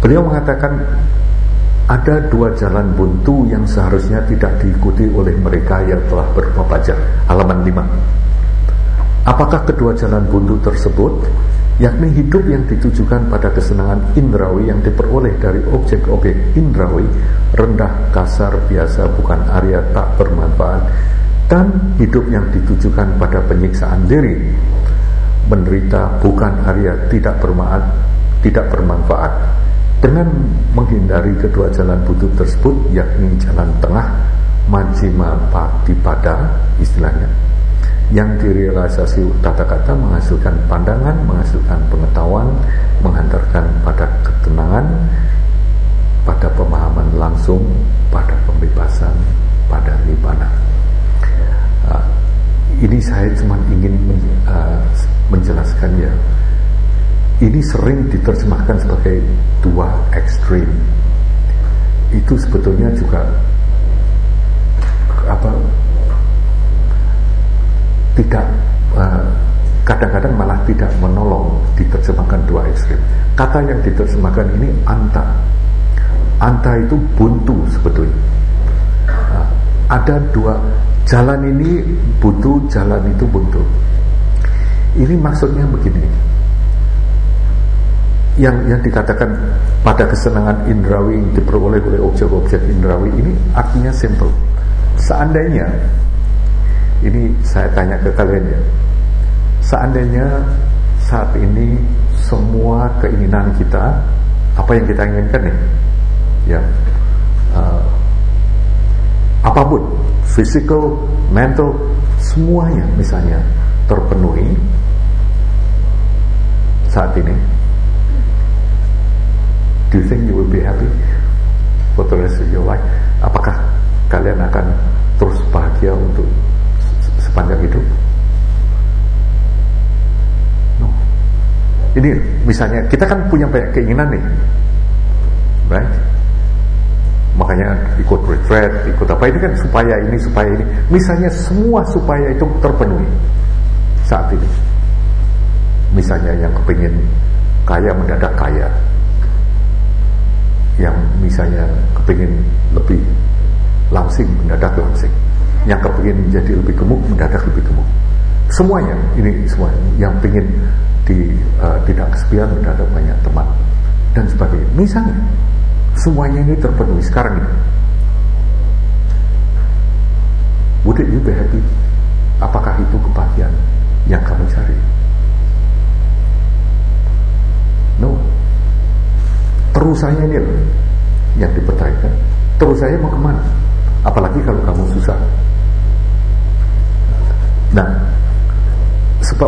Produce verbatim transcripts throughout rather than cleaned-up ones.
Beliau mengatakan ada dua jalan buntu yang seharusnya tidak diikuti oleh mereka yang telah berpapajar. Halaman lima. Apakah kedua jalan buntu tersebut? Yakni hidup yang ditujukan pada kesenangan indrawi yang diperoleh dari objek-objek indrawi, rendah, kasar, biasa, bukan Arya, tak bermanfaat, dan hidup yang ditujukan pada penyiksaan diri, menderita, bukan Arya, tidak bermanfaat, tidak bermanfaat. Dengan menghindari kedua jalan buntu tersebut, yakni jalan tengah, majjhima patipada istilahnya, yang direalisasi tata kata menghasilkan pandangan, menghasilkan pengetahuan, menghantarkan pada ketenangan, pada pemahaman langsung, pada pembebasan, pada nibbana. Uh, ini saya cuma ingin men, uh, menjelaskan ya. Ini sering diterjemahkan sebagai dua ekstrim. Itu sebetulnya juga apa? Tidak, uh, kadang-kadang malah tidak menolong diterjemahkan dua ekstrim. Kata yang diterjemahkan ini anta. Anta itu buntu sebetulnya. Uh, ada dua jalan ini buntu, jalan itu buntu. Ini maksudnya begini. Yang yang dikatakan pada kesenangan indrawi yang diperoleh oleh objek-objek indrawi ini artinya simple. Seandainya, ini saya tanya ke kalian ya, seandainya saat ini semua keinginan kita, apa yang kita inginkan nih, ya, uh, apapun, physical, mental, semuanya misalnya terpenuhi saat ini, do you think you will be happy for the rest of your life? Apakah kalian akan terus bahagia untuk sepanjang hidup? No. Ini misalnya kita kan punya banyak keinginan nih, right? Makanya ikut retreat, ikut apa ini kan supaya ini, supaya ini. Misalnya semua supaya itu terpenuhi saat ini. Misalnya yang kepingin kaya mendadak kaya, yang misalnya kepingin lebih langsing mendadak langsing, yang kepingin menjadi lebih gemuk mendadak lebih gemuk. Semuanya ini semua yang pingin di uh, tidak kesepian mendadak banyak teman dan sebagainya. Misalnya semuanya ini terpenuhi sekarang ini, would you be happy? Apakah itu kebahagiaan yang kamu cari? No. Terus saya ini loh yang dipertanyakan. Terus saya mau kemana? Apalagi kalau kamu susah. Nah, sebab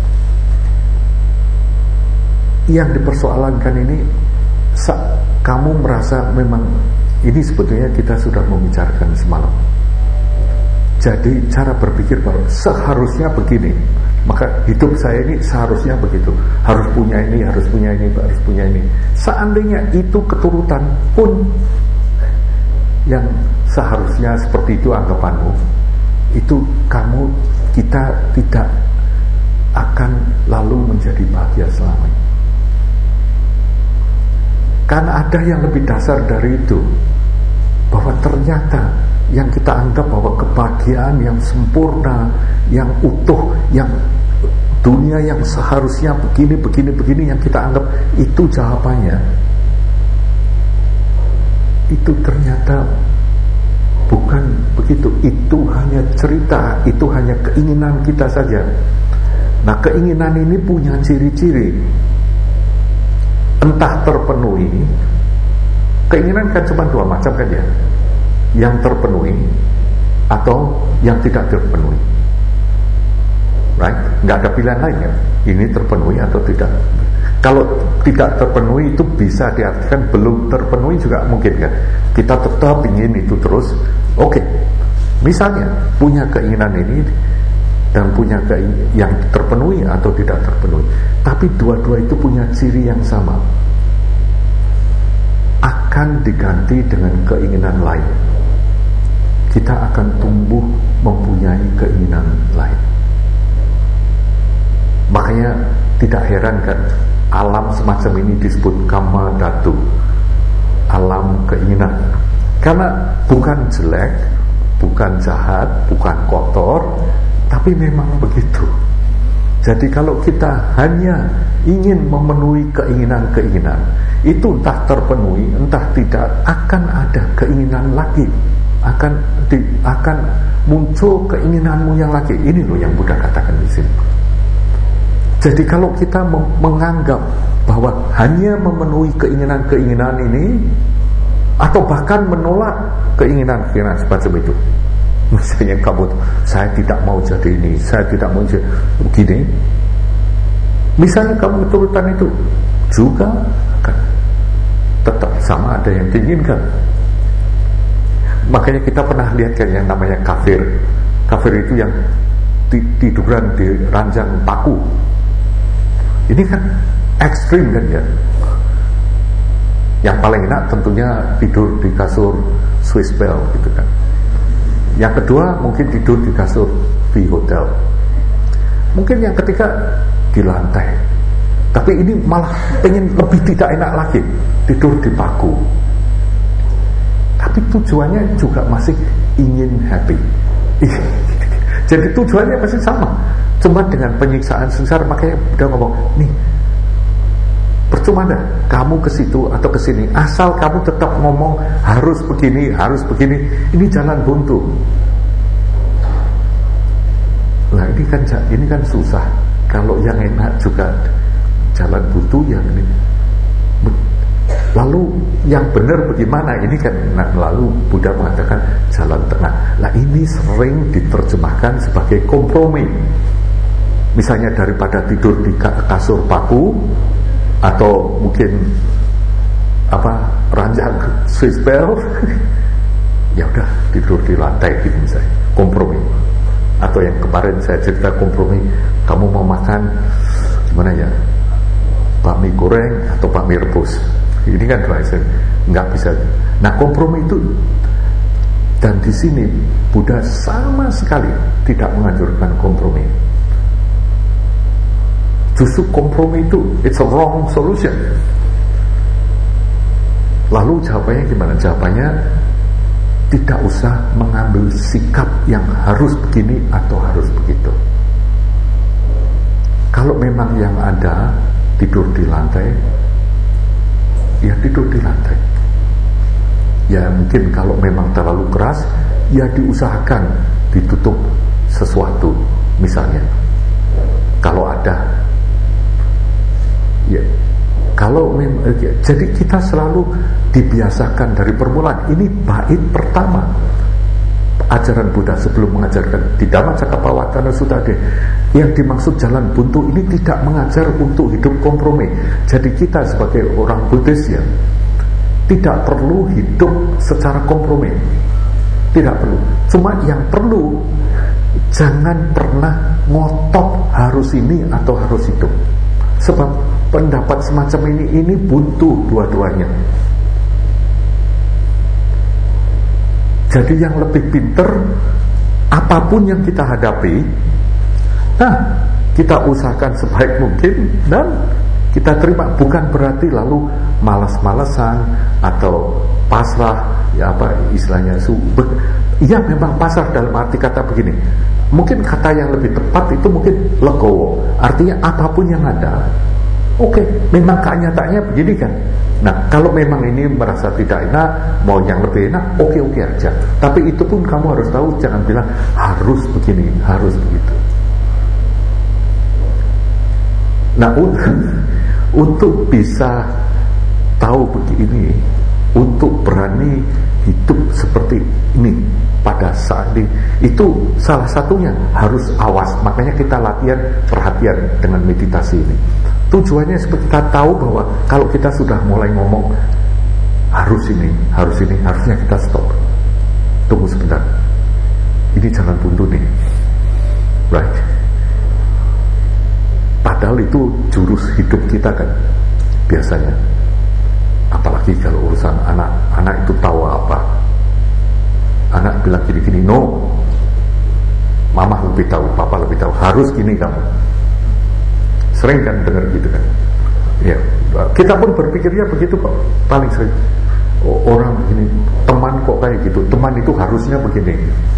yang dipersoalankan ini, kamu merasa memang ini sebetulnya kita sudah membicarakan semalam. Jadi cara berpikir bahwa seharusnya begini, maka hidup saya ini seharusnya begitu, harus punya ini, harus punya ini, harus punya ini. Seandainya itu keturutan pun yang seharusnya seperti itu anggapanmu, itu kamu, kita tidak akan lalu menjadi bahagia selamanya. Karena ada yang lebih dasar dari itu, bahwa ternyata yang kita anggap bahwa kebahagiaan yang sempurna, yang utuh, yang dunia yang seharusnya begini, begini, begini, yang kita anggap itu jawabannya, itu ternyata bukan begitu. Itu hanya cerita, itu hanya keinginan kita saja. Nah, keinginan ini punya ciri-ciri, entah terpenuhi. Keinginan kan cuma dua macam kan ya, yang terpenuhi atau yang tidak terpenuhi, right? Nggak ada pilihan lain ya, ini terpenuhi atau tidak. Kalau tidak terpenuhi itu bisa diartikan belum terpenuhi juga mungkin kan. Kita tetap ingin itu terus. Oke, okay. Misalnya punya keinginan ini dan punya keinginan yang terpenuhi atau tidak terpenuhi, tapi dua-dua itu punya ciri yang sama, akan diganti dengan keinginan lain. Kita akan tumbuh mempunyai keinginan lain. Makanya tidak heran kan alam semacam ini disebut kama dhatu, alam keinginan. Karena bukan jelek, bukan jahat, bukan kotor, tapi memang begitu. Jadi kalau kita hanya ingin memenuhi keinginan-keinginan, itu entah terpenuhi, entah tidak, akan ada keinginan lagi, akan di, akan muncul keinginanmu yang lagi. Ini loh yang Buddha katakan di sini. Jadi kalau kita menganggap bahwa hanya memenuhi keinginan-keinginan ini, atau bahkan menolak keinginan-keinginan semacam itu, misalnya kamu, saya tidak mau jadi ini, saya tidak mau jadi begini, misalnya kamu turutan itu, juga kan tetap sama ada yang diinginkan. Makanya kita pernah lihat kan yang namanya kafir. Kafir itu yang tiduran di ranjang paku. Ini kan ekstrim kan ya. Yang paling enak tentunya tidur di kasur Swiss Bell gitu kan. Yang kedua mungkin tidur di kasur di hotel. Mungkin yang ketiga di lantai. Tapi ini malah pengen lebih tidak enak lagi, tidur di paku. Tapi tujuannya juga masih ingin happy. Jadi tujuannya masih sama, cuma dengan penyiksaan sengsara. Makanya udah ngomong nih, percuma dah kamu ke situ atau ke sini, asal kamu tetap ngomong harus begini, harus begini. Ini jalan buntu. Nah ini kan ini kan susah. Kalau yang enak juga jalan buntu yang ini. Lalu yang benar bagaimana? Ini kan nah, lalu Buddha mengatakan jalan tengah. Nah ini sering diterjemahkan sebagai kompromi. Misalnya daripada tidur di kasur paku, atau mungkin apa ranjang Swiss Bell, ya udah tidur di lantai gitu misalnya, kompromi. Atau yang kemarin saya cerita kompromi, kamu mau makan gimana ya, bakmi goreng atau bakmi rebus. Ini kan bahasa nggak bisa. Nah kompromi itu, dan di sini Buddha sama sekali tidak menganjurkan kompromi. Justru kompromi itu it's a wrong solution. Lalu jawabannya gimana? Jawabannya tidak usah mengambil sikap yang harus begini atau harus begitu. Kalau memang yang ada tidur di lantai, ya tidur di lantai. Ya mungkin kalau memang terlalu keras, ya diusahakan ditutup sesuatu, misalnya kalau ada. Ya, kalau memang, ya, jadi kita selalu dibiasakan dari permulaan. Ini bait pertama ajaran Buddha sebelum mengajarkan di Dhammacakkappavattana Sutta. Yang dimaksud jalan buntu ini tidak mengajar untuk hidup kompromi. Jadi kita sebagai orang Buddhis ya tidak perlu hidup secara kompromi, tidak perlu. Cuma yang perlu, jangan pernah ngotot harus ini atau harus itu. Sebab pendapat semacam ini ini buntu dua-duanya. Jadi yang lebih pinter, apapun yang kita hadapi, nah kita usahakan sebaik mungkin dan kita terima. Bukan berarti lalu malas-malasan atau pasrah, ya apa istilahnya, iya memang pasrah dalam arti kata begini. Mungkin kata yang lebih tepat itu mungkin legowo. Artinya apapun yang ada, oke, okay, memang kenyataannya begini kan. Nah kalau memang ini merasa tidak enak, mau yang lebih enak, oke-oke aja. Tapi itu pun kamu harus tahu, jangan bilang harus begini, harus begitu. Nah untuk bisa tahu begini, untuk berani hidup seperti ini pada saat ini, itu salah satunya harus awas. Makanya kita latihan perhatian dengan meditasi ini. Tujuannya supaya kita tahu bahwa kalau kita sudah mulai ngomong harus ini, harus ini, harusnya kita stop. Tunggu sebentar, ini jalan buntu nih, right? Padahal itu jurus hidup kita kan biasanya. Apalagi kalau urusan anak, anak itu tahu apa. Anak bilang gini-gini, no, mama lebih tahu, papa lebih tahu, harus gini kamu. Sering kan dengar gitu kan. Ya, kita pun berpikirnya begitu kok. Paling sering oh, orang ini teman kok kayak gitu. Teman itu harusnya begini.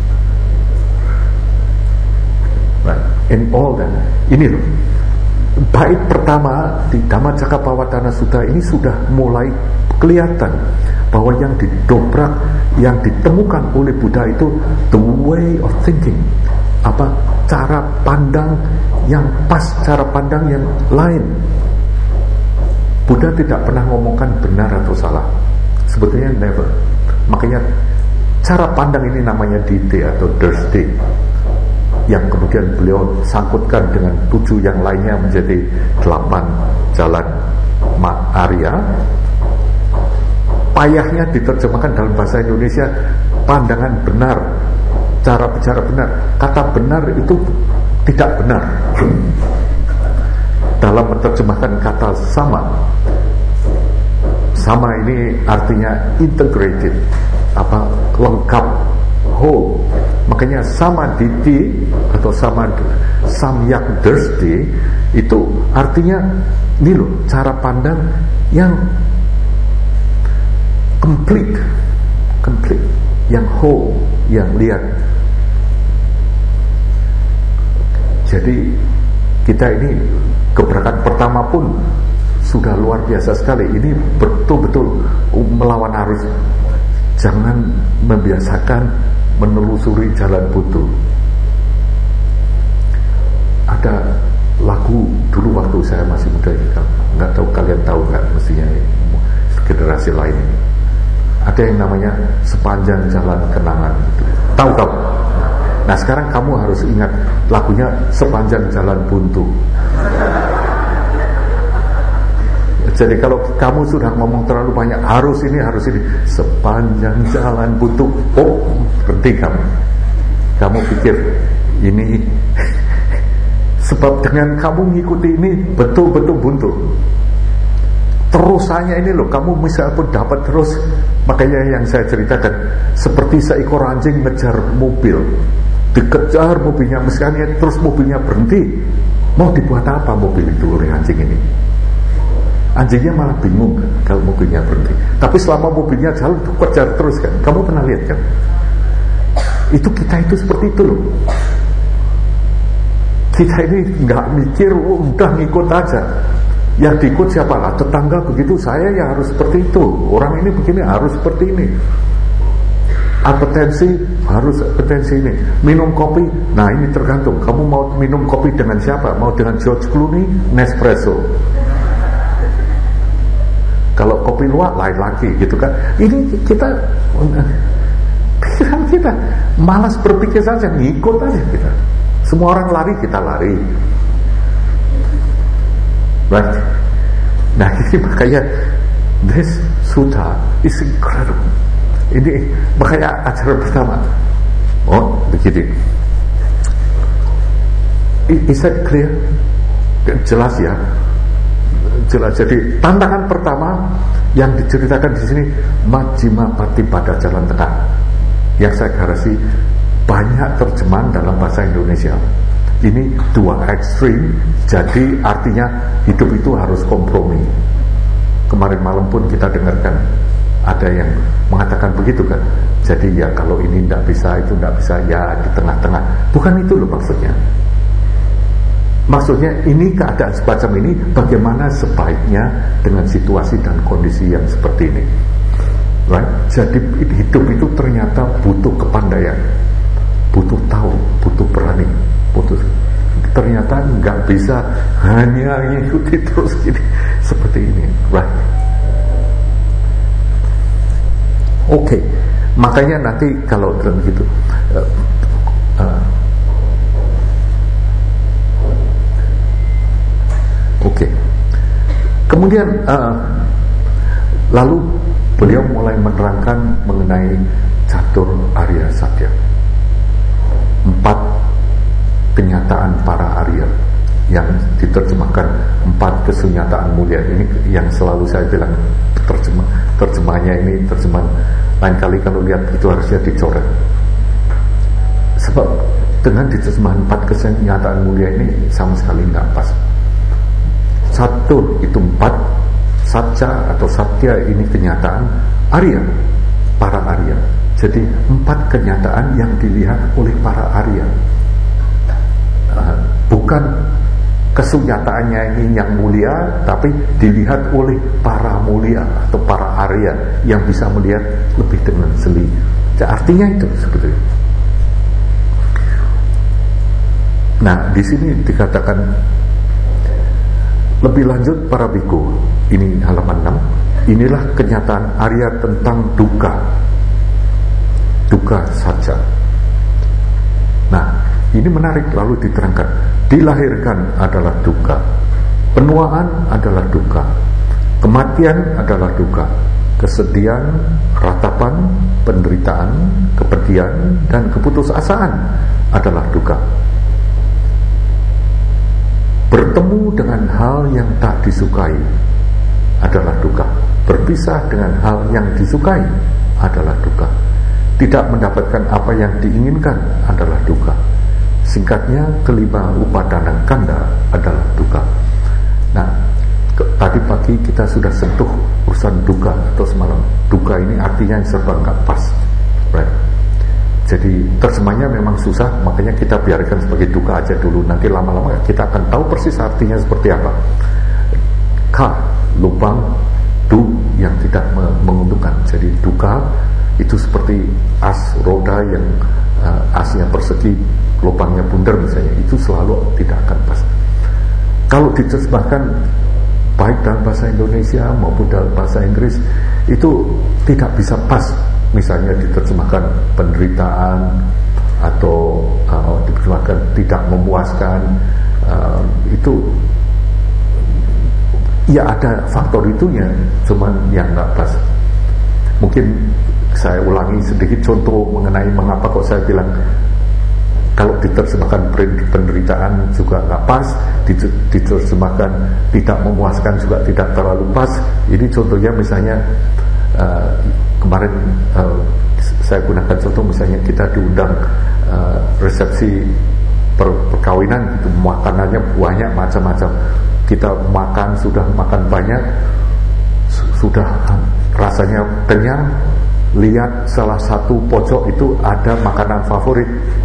Right. In all that, ini loh. Bait pertama di Dhammacakkappavattana Sutta ini sudah mulai kelihatan bahwa yang didobrak, yang ditemukan oleh Buddha itu the way of thinking, apa cara pandang yang pas, cara pandang yang lain. Buddha tidak pernah ngomongkan benar atau salah, sebetulnya never. Makanya cara pandang ini namanya dite atau drishti, yang kemudian beliau sangkutkan dengan tujuh yang lainnya menjadi delapan jalan Arya. Payahnya diterjemahkan dalam bahasa Indonesia pandangan benar, cara bicara benar. Kata benar itu tidak benar dalam menerjemahkan kata sama. Sama ini artinya integrated, apa lengkap, whole. Makanya samaditi atau sama samyak drishti itu artinya ini loh, cara pandang yang complete, complete, yang whole, yang lihat. Jadi kita ini gebrakan pertama pun sudah luar biasa sekali. Ini betul-betul melawan arus. Jangan membiasakan menelusuri jalan buntu. Ada lagu dulu waktu saya masih muda, nggak tahu kalian tahu nggak, mestinya generasi lain ini. Ada yang namanya Sepanjang Jalan Kenangan. Tahu kamu? Nah sekarang kamu harus ingat lagunya Sepanjang Jalan Buntu. Jadi kalau kamu sudah ngomong terlalu banyak harus ini, harus ini, sepanjang jalan buntu, oh berhenti kamu. Kamu pikir ini sebab dengan kamu ngikuti ini betul-betul buntu. Terusannya ini loh, kamu misal pun dapat terus. Makanya yang saya ceritakan, seperti seekor anjing ngejar mobil, dikejar mobilnya, misalnya terus mobilnya berhenti. Mau dibuat apa mobil itu oleh anjing ini? Anjingnya malah bingung kan kalau mobilnya berhenti. Tapi selama mobilnya jalan itu kejar terus kan. Kamu pernah lihat kan? Itu kita itu seperti itu loh. Kita ini nggak mikir, oh, udah ngikut aja. Yang diikut siapa lah? Tetangga begitu, saya ya harus seperti itu. Orang ini begini harus seperti ini. Apetensi harus apetensi ini. Minum kopi, nah ini tergantung. Kamu mau minum kopi dengan siapa? Mau dengan George Clooney, Nespresso. Kalau kopi luwak lain lagi gitu kan. Ini kita pikiran kita malas berpikir saja, ngikut aja kita. Semua orang lari, kita lari. Right? Nah ini makanya this sutta is incredible. Ini makanya acara pertama. Oh begini. Is that clear? Jelas ya. Jelas. Jadi tantangan pertama yang diceritakan di sini Majjhima Patipada, jalan tengah. Yang saya garasi banyak terjemahan dalam bahasa Indonesia. Ini dua ekstrim, jadi artinya hidup itu harus kompromi. Kemarin malam pun kita dengarkan ada yang mengatakan begitu kan. Jadi ya kalau ini tidak bisa, itu tidak bisa, ya di tengah-tengah. Bukan itu loh maksudnya. Maksudnya ini keadaan semacam ini bagaimana sebaiknya dengan situasi dan kondisi yang seperti ini. Right? Jadi hidup itu ternyata butuh kepandaian, butuh tahu, butuh berani, butuh. Ternyata nggak bisa hanya ngikuti terus gini seperti ini, right? Oke, okay. Makanya nanti kalau dalam gitu. Uh, uh, Oke, okay. Kemudian uh, lalu beliau mulai menerangkan mengenai catur Arya Satya, empat kenyataan para Arya yang diterjemahkan empat kesunyataan mulia. Ini yang selalu saya bilang terjemah terjemahnya ini terjemahan lain kali kalau lihat itu harusnya dicoret. Sebab dengan diterjemahkan empat kesunyataan mulia ini sama sekali nggak pas. Satur itu empat, Satya atau Satya ini kenyataan, Arya para Arya. Jadi empat kenyataan yang dilihat oleh para Arya, uh, bukan kesunyataannya ini yang mulia, tapi dilihat oleh para mulia atau para Arya yang bisa melihat lebih dengan jeli. Artinya itu sebetulnya. Nah, di sini dikatakan lebih lanjut para biku, ini halaman enam. Inilah kenyataan Arya tentang duka, duka saja. Nah, ini menarik, lalu diterangkan. Dilahirkan adalah duka, penuaan adalah duka, kematian adalah duka, kesedihan, ratapan, penderitaan, kepedihan, dan keputusasaan adalah duka. Bertemu dengan hal yang tak disukai adalah duka. Berpisah dengan hal yang disukai adalah duka. Tidak mendapatkan apa yang diinginkan adalah duka. Singkatnya, kelima upadana kanda adalah duka. Nah, ke, tadi pagi kita sudah sentuh urusan duka atau semalam. Duka ini artinya yang serba nggak pas, right? Jadi terjemahnya memang susah, makanya kita biarkan sebagai duka aja dulu. Nanti lama-lama kita akan tahu persis artinya seperti apa. Ka, lubang, du yang tidak menguntungkan. Jadi duka itu seperti as roda yang uh, asnya persegi, lubangnya bundar misalnya, itu selalu tidak akan pas. Kalau diterjemahkan baik dalam bahasa Indonesia maupun dalam bahasa Inggris, itu tidak bisa pas. Misalnya diterjemahkan penderitaan atau uh, diterjemahkan tidak memuaskan, uh, itu ya ada faktor itunya, cuman yang nggak pas. Mungkin saya ulangi sedikit contoh mengenai mengapa kok saya bilang kalau diterjemahkan penderitaan juga nggak pas, diterjemahkan tidak memuaskan juga tidak terlalu pas. Ini contohnya misalnya uh, kemarin uh, saya gunakan contoh misalnya kita diundang uh, resepsi per, perkawinan gitu, makanannya banyak macam-macam, kita makan sudah makan banyak, sudah rasanya kenyang, lihat salah satu pojok itu ada makanan favorit,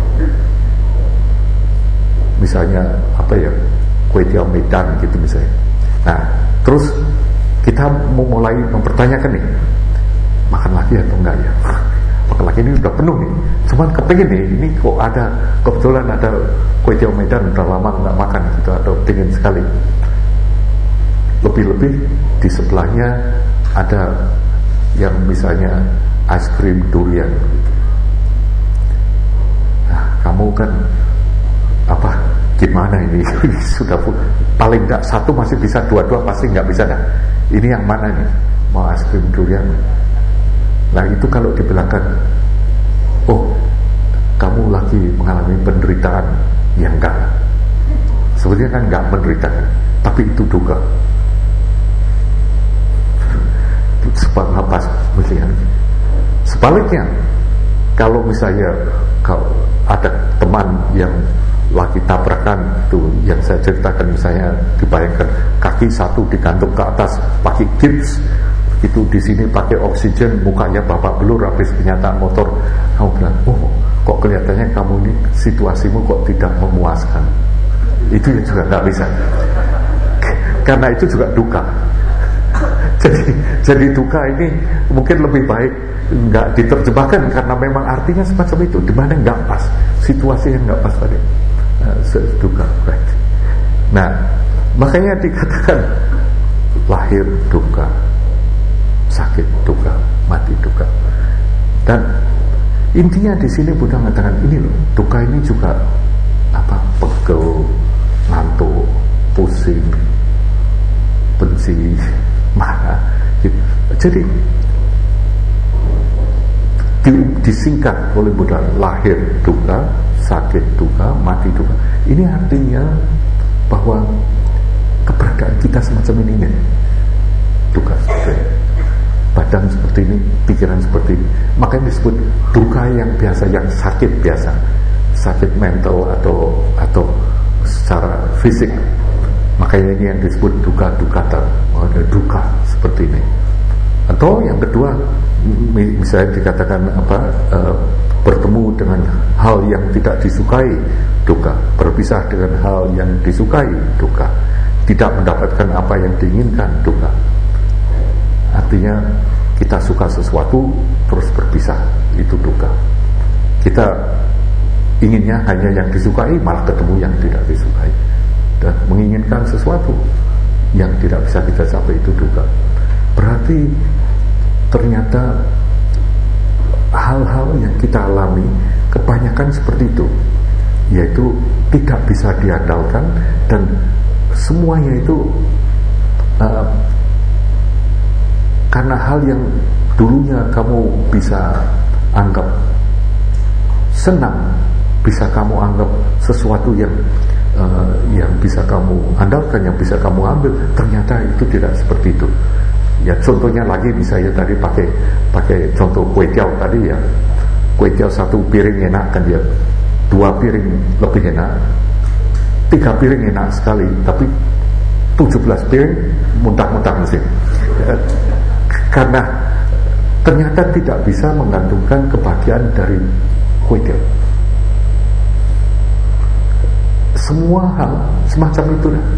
misalnya apa ya, kue tiaw medan gitu misalnya. Nah, terus kita mau mulai mempertanyakan nih, makan lagi atau enggak ya? Makan lagi, ini udah penuh nih, cuman kepingin nih, ini kok ada, kebetulan ada kue tiaw medan, udah lama nggak makan gitu, atau pingin sekali. Lebih-lebih di sebelahnya ada yang misalnya es krim durian gitu. Nah, kamu kan apa, gimana ini? Ini sudah paling enggak satu masih bisa, dua-dua pasti nggak bisa dah. Ini yang mana nih? Mau es krim durian? Nah, itu kalau dibilangkan, oh kamu lagi mengalami penderitaan, ya enggak, sebenarnya kan enggak menderita, tapi itu duka. Sebab apa melihat? Sebaliknya, kalau misalnya kalau ada teman yang lagi tabrakan tuh, yang saya ceritakan misalnya, dibayangkan kaki satu digantung ke atas pakai gips, itu di sini pakai oksigen, mukanya babak belur habis kenyataan motor, kamu bilang, oh kok kelihatannya kamu ini situasimu kok tidak memuaskan. Itu juga nggak bisa, karena itu juga duka. Jadi, jadi duka ini mungkin lebih baik nggak diterjemahkan, karena memang artinya semacam itu, di mana nggak pas, situasi yang nggak pas tadi, uh, duka, right? Nah, makanya dikatakan lahir duka, sakit duka, mati duka. Dan intinya di sini Buddha mengatakan ini loh, duka ini juga apa, pegel, ngantuk, pusing, benci, marah gitu. Jadi di, disingkat oleh Buddha, lahir duka, sakit duka, mati duka. Ini artinya bahwa keberadaan kita semacam ini nih, duka seperti ini, badan seperti ini, pikiran seperti ini. Makanya disebut duka yang biasa, yang sakit biasa, sakit mental atau atau secara fisik. Makanya ini yang disebut duka-dukata, ada duka seperti ini. Atau yang kedua, misalnya dikatakan apa, e, bertemu dengan hal yang tidak disukai, duka. Berpisah dengan hal yang disukai, duka. Tidak mendapatkan apa yang diinginkan, duka. Artinya kita suka sesuatu terus berpisah, itu duka. Kita inginnya hanya yang disukai, malah ketemu yang tidak disukai. Dan menginginkan sesuatu yang tidak bisa kita capai, itu duka. Berarti ternyata hal-hal yang kita alami kebanyakan seperti itu, yaitu tidak bisa diandalkan, dan semuanya itu uh, karena hal yang dulunya kamu bisa anggap senang, bisa kamu anggap sesuatu yang uh, yang bisa kamu andalkan, yang bisa kamu ambil, ternyata itu tidak seperti itu. Ya, contohnya lagi, misalnya tadi pakai pakai contoh kue tiaw tadi ya, kue tiaw satu piring enak kan dia, dua piring lebih enak, tiga piring enak sekali, tapi tujuh belas piring muntah-muntah mesin. Ya, karena ternyata tidak bisa menggantungkan kebahagiaan dari kue tiaw. Semua hal semacam itu lah.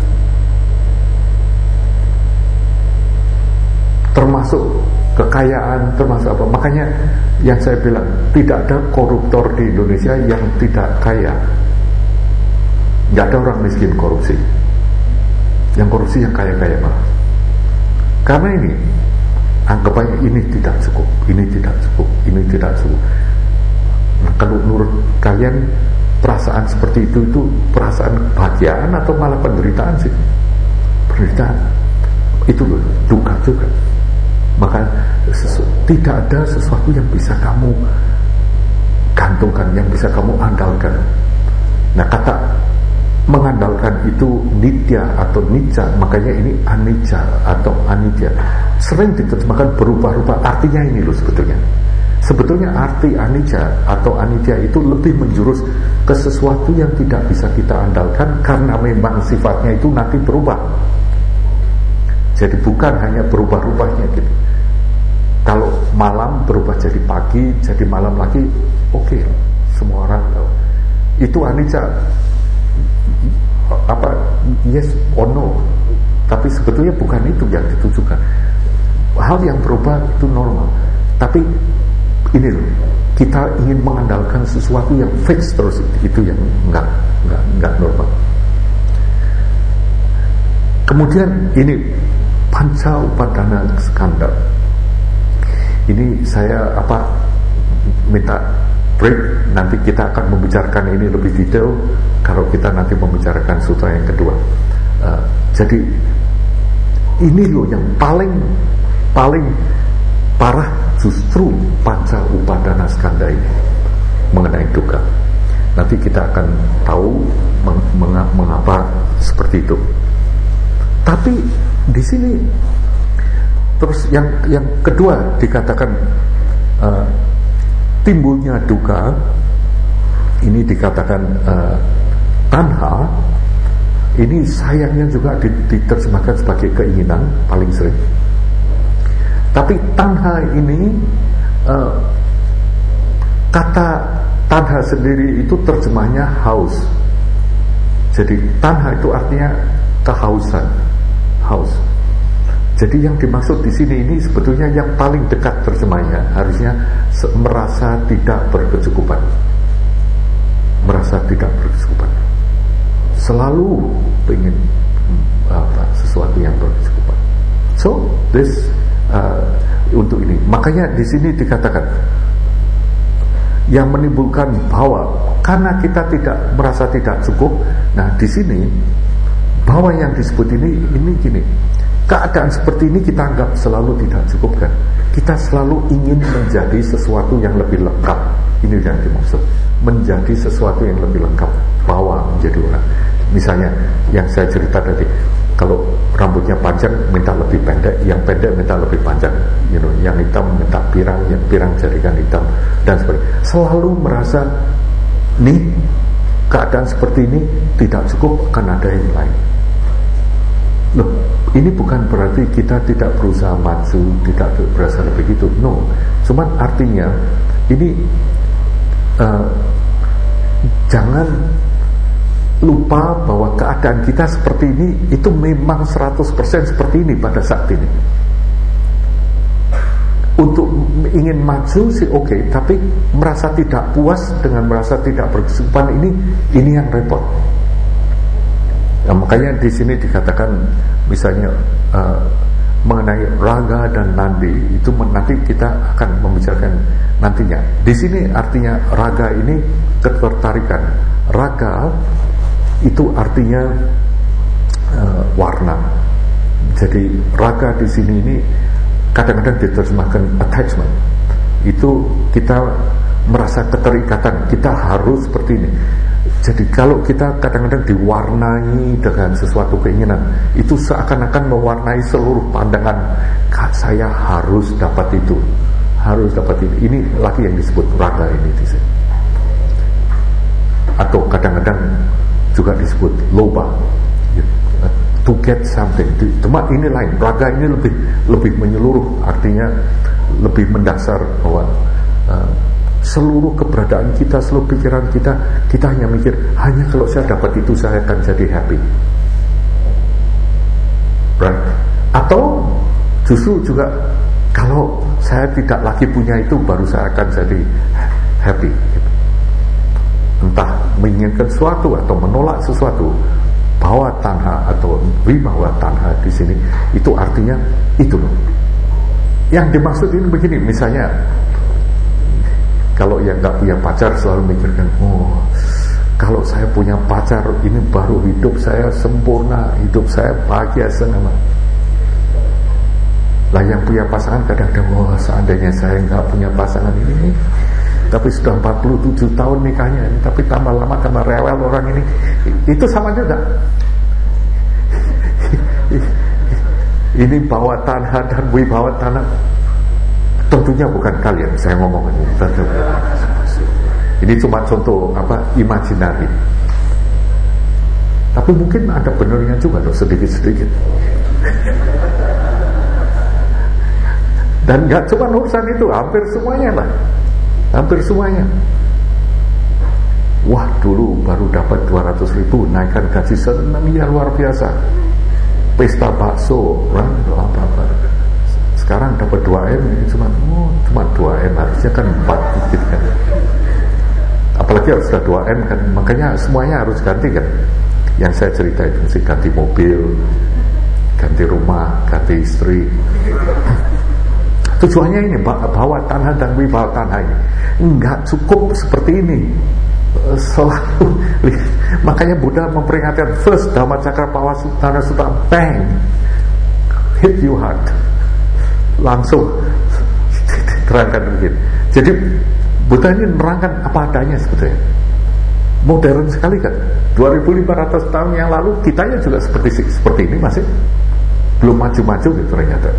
Termasuk kekayaan, termasuk apa. Makanya yang saya bilang, tidak ada koruptor di Indonesia yang tidak kaya. Nggak ada orang miskin korupsi. Yang korupsi yang kaya-kaya malah. Karena ini anggapannya ini tidak cukup, ini tidak cukup, ini tidak cukup. Nah, kalau menurut kalian perasaan seperti itu itu perasaan kebahagiaan atau malah penderitaan sih? Penderitaan. Itu loh, duka juga. Maka sesu, tidak ada sesuatu yang bisa kamu gantungkan, yang bisa kamu andalkan. Nah, kata mengandalkan itu nitya atau nica, makanya ini anicca atau anitya. Sering diterjemahkan berubah-ubah. Artinya ini loh sebetulnya. Sebetulnya arti anicca atau anitya itu lebih menjurus ke sesuatu yang tidak bisa kita andalkan, karena memang sifatnya itu nanti berubah. Jadi bukan hanya berubah-ubahnya gitu. Kalau malam berubah jadi pagi, jadi malam lagi, oke, okay, semua orang tahu. Itu anicca, apa, yes or no. Tapi sebetulnya bukan itu yang ditujukan. Hal yang berubah itu normal. Tapi ini loh, kita ingin mengandalkan sesuatu yang fix terus, itu yang enggak, enggak, enggak normal. Kemudian ini Panca Upadana Skanda. Ini saya apa minta break, nanti kita akan membicarakan ini lebih detail kalau kita nanti membicarakan sutra yang kedua. Uh, jadi ini loh yang paling paling parah, justru Panca Upadana Skanda ini mengenai duka. Nanti kita akan tahu meng, meng, mengapa seperti itu. Tapi di sini terus yang yang kedua dikatakan uh, timbulnya duka, ini dikatakan uh, tanha. Ini sayangnya juga diterjemahkan sebagai keinginan paling sering. Tapi tanha ini uh, kata tanha sendiri itu terjemahnya haus. Jadi tanha itu artinya kehausan, haus. Jadi yang dimaksud di sini ini sebetulnya yang paling dekat terjemahnya harusnya merasa tidak berkecukupan, merasa tidak berkecukupan, selalu ingin apa, sesuatu yang berkecukupan. So this uh, untuk ini, makanya di sini dikatakan yang menimbulkan bahwa karena kita tidak merasa tidak cukup. Nah di sini bahwa yang disebut ini ini gini. Keadaan seperti ini kita anggap selalu tidak cukup kan? Kita selalu ingin menjadi sesuatu yang lebih lengkap. Ini yang dimaksud, menjadi sesuatu yang lebih lengkap, bahwa menjadi orang. Misalnya yang saya cerita tadi, kalau rambutnya panjang minta lebih pendek, yang pendek minta lebih panjang, you know, yang hitam minta pirang, yang pirang jadikan hitam, dan sebagainya. Selalu merasa nih keadaan seperti ini tidak cukup, akan ada yang lain. Loh, ini bukan berarti kita tidak berusaha maju, tidak berusaha begitu. No, cuman artinya ini uh, jangan lupa bahwa keadaan kita seperti ini itu memang seratus persen seperti ini pada saat ini. Untuk ingin maju sih oke, okay, tapi merasa tidak puas dengan merasa tidak berkecukupan ini ini yang repot. Nah, makanya di sini dikatakan misalnya uh, mengenai raga dan nandi itu nanti kita akan membicarakan nantinya. Di sini artinya raga ini ketertarikan. Raga itu artinya uh, warna. Jadi raga di sini ini kadang-kadang diterjemahkan attachment. Itu kita merasa keterikatan, kita harus seperti ini. Jadi kalau kita kadang-kadang diwarnai dengan sesuatu keinginan, itu seakan-akan mewarnai seluruh pandangan, saya harus dapat itu, harus dapat itu. Ini lagi yang disebut raga ini di sini. Atau kadang-kadang juga disebut loba, to get something. Cuma ini lain, raga ini lebih lebih menyeluruh, artinya lebih mendasar bahwa uh, seluruh keberadaan kita, seluruh pikiran kita, kita hanya mikir, hanya kalau saya dapat itu saya akan jadi happy. Right? Atau justru juga kalau saya tidak lagi punya itu, baru saya akan jadi happy. Entah menginginkan sesuatu atau menolak sesuatu. Bahwa tanha atau wibawa tanha di sini itu artinya itu loh. Yang dimaksud ini begini, misalnya kalau yang nggak punya pacar selalu mikirkan, oh kalau saya punya pacar ini baru hidup saya sempurna, hidup saya bahagia senang. Lah yang punya pasangan kadang-kadang, oh seandainya saya nggak punya pasangan ini, tapi sudah empat puluh tujuh tahun nikahnya ini, tapi tambah lama tambah rewel orang ini. Itu sama juga. Ini bawa tanha dan wibawa tanha. Tentunya bukan kalian saya ngomong ini. Ini cuma contoh apa imajinari. Tapi mungkin ada benarnya juga loh, sedikit-sedikit. Dan gak cuma urusan itu, hampir semuanya lah. Hampir semuanya. Wah dulu baru dapat dua ratus ribu, naikkan gaji, senang ya luar biasa. Pesta bakso, kan? Sekarang dapat dua M, cuma oh, cuma dua M, harusnya kan empat gitu kan. Apalagi harus sudah dua M kan, makanya semuanya harus ganti kan. Yang saya cerita itu mesti ganti mobil, ganti rumah, ganti istri. Tujuannya ini bawa tanah dan wibawa tanah ini enggak cukup seperti ini selalu. Makanya Buddha memperingatkan first Dhamma Cakra Pawasutana Sutta, bang, hit you hard, langsung terangkan begini. Jadi Buddha ini menerangkan apa adanya sebetulnya. Modern sekali kan. dua ribu lima ratus tahun yang lalu kitanya juga seperti seperti ini, masih belum maju-maju gitu ternyata.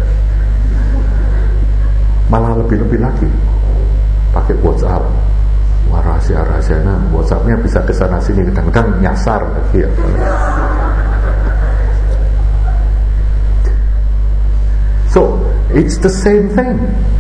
Malah lebih-lebih lagi pakai WhatsApp. Wah rahasia-rahasia, nah WhatsAppnya bisa kesana sini, kadang-kadang nyasar lagi ya. So it's the same thing.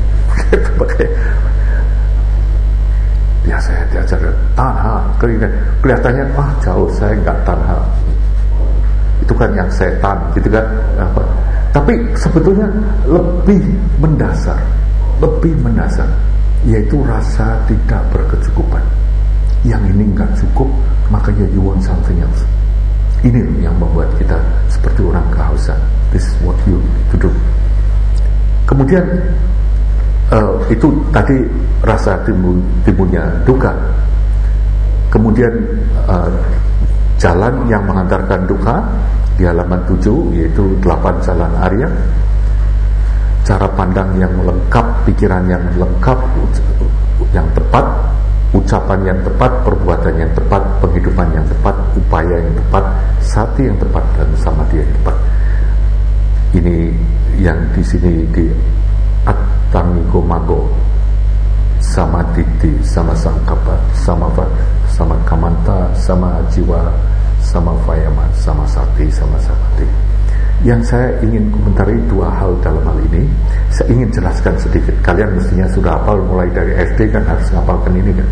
Ya saya diajar tanha, kelihatannya ah jauh, saya nggak tanha. Itu kan yang setan, gitu kan? Apa? Tapi sebetulnya lebih mendasar. Lebih mendasar, yaitu rasa tidak berkecukupan. Yang ini nggak cukup, makanya you want something else. Ini yang membuat kita seperti orang kehausan. This is what you to do. Kemudian uh, itu tadi rasa timbul, timbulnya duka. Kemudian uh, jalan yang mengantarkan duka di halaman tujuh, yaitu delapan jalan Arya. Cara pandang yang lengkap, pikiran yang lengkap, yang tepat, ucapan yang tepat, perbuatan yang tepat, penghidupan yang tepat, upaya yang tepat, sati yang tepat, dan samadhi yang tepat. Ini yang di sini di Attangigo Mago, sama titi, sama sangkapa, sama sama kamanta, sama jiwa, sama vayama, sama sati, sama samadhi. Yang saya ingin komentari dua hal dalam hal ini. Saya ingin jelaskan sedikit. Kalian mestinya sudah hafal mulai dari S D kan, harus ngapalkan ini kan.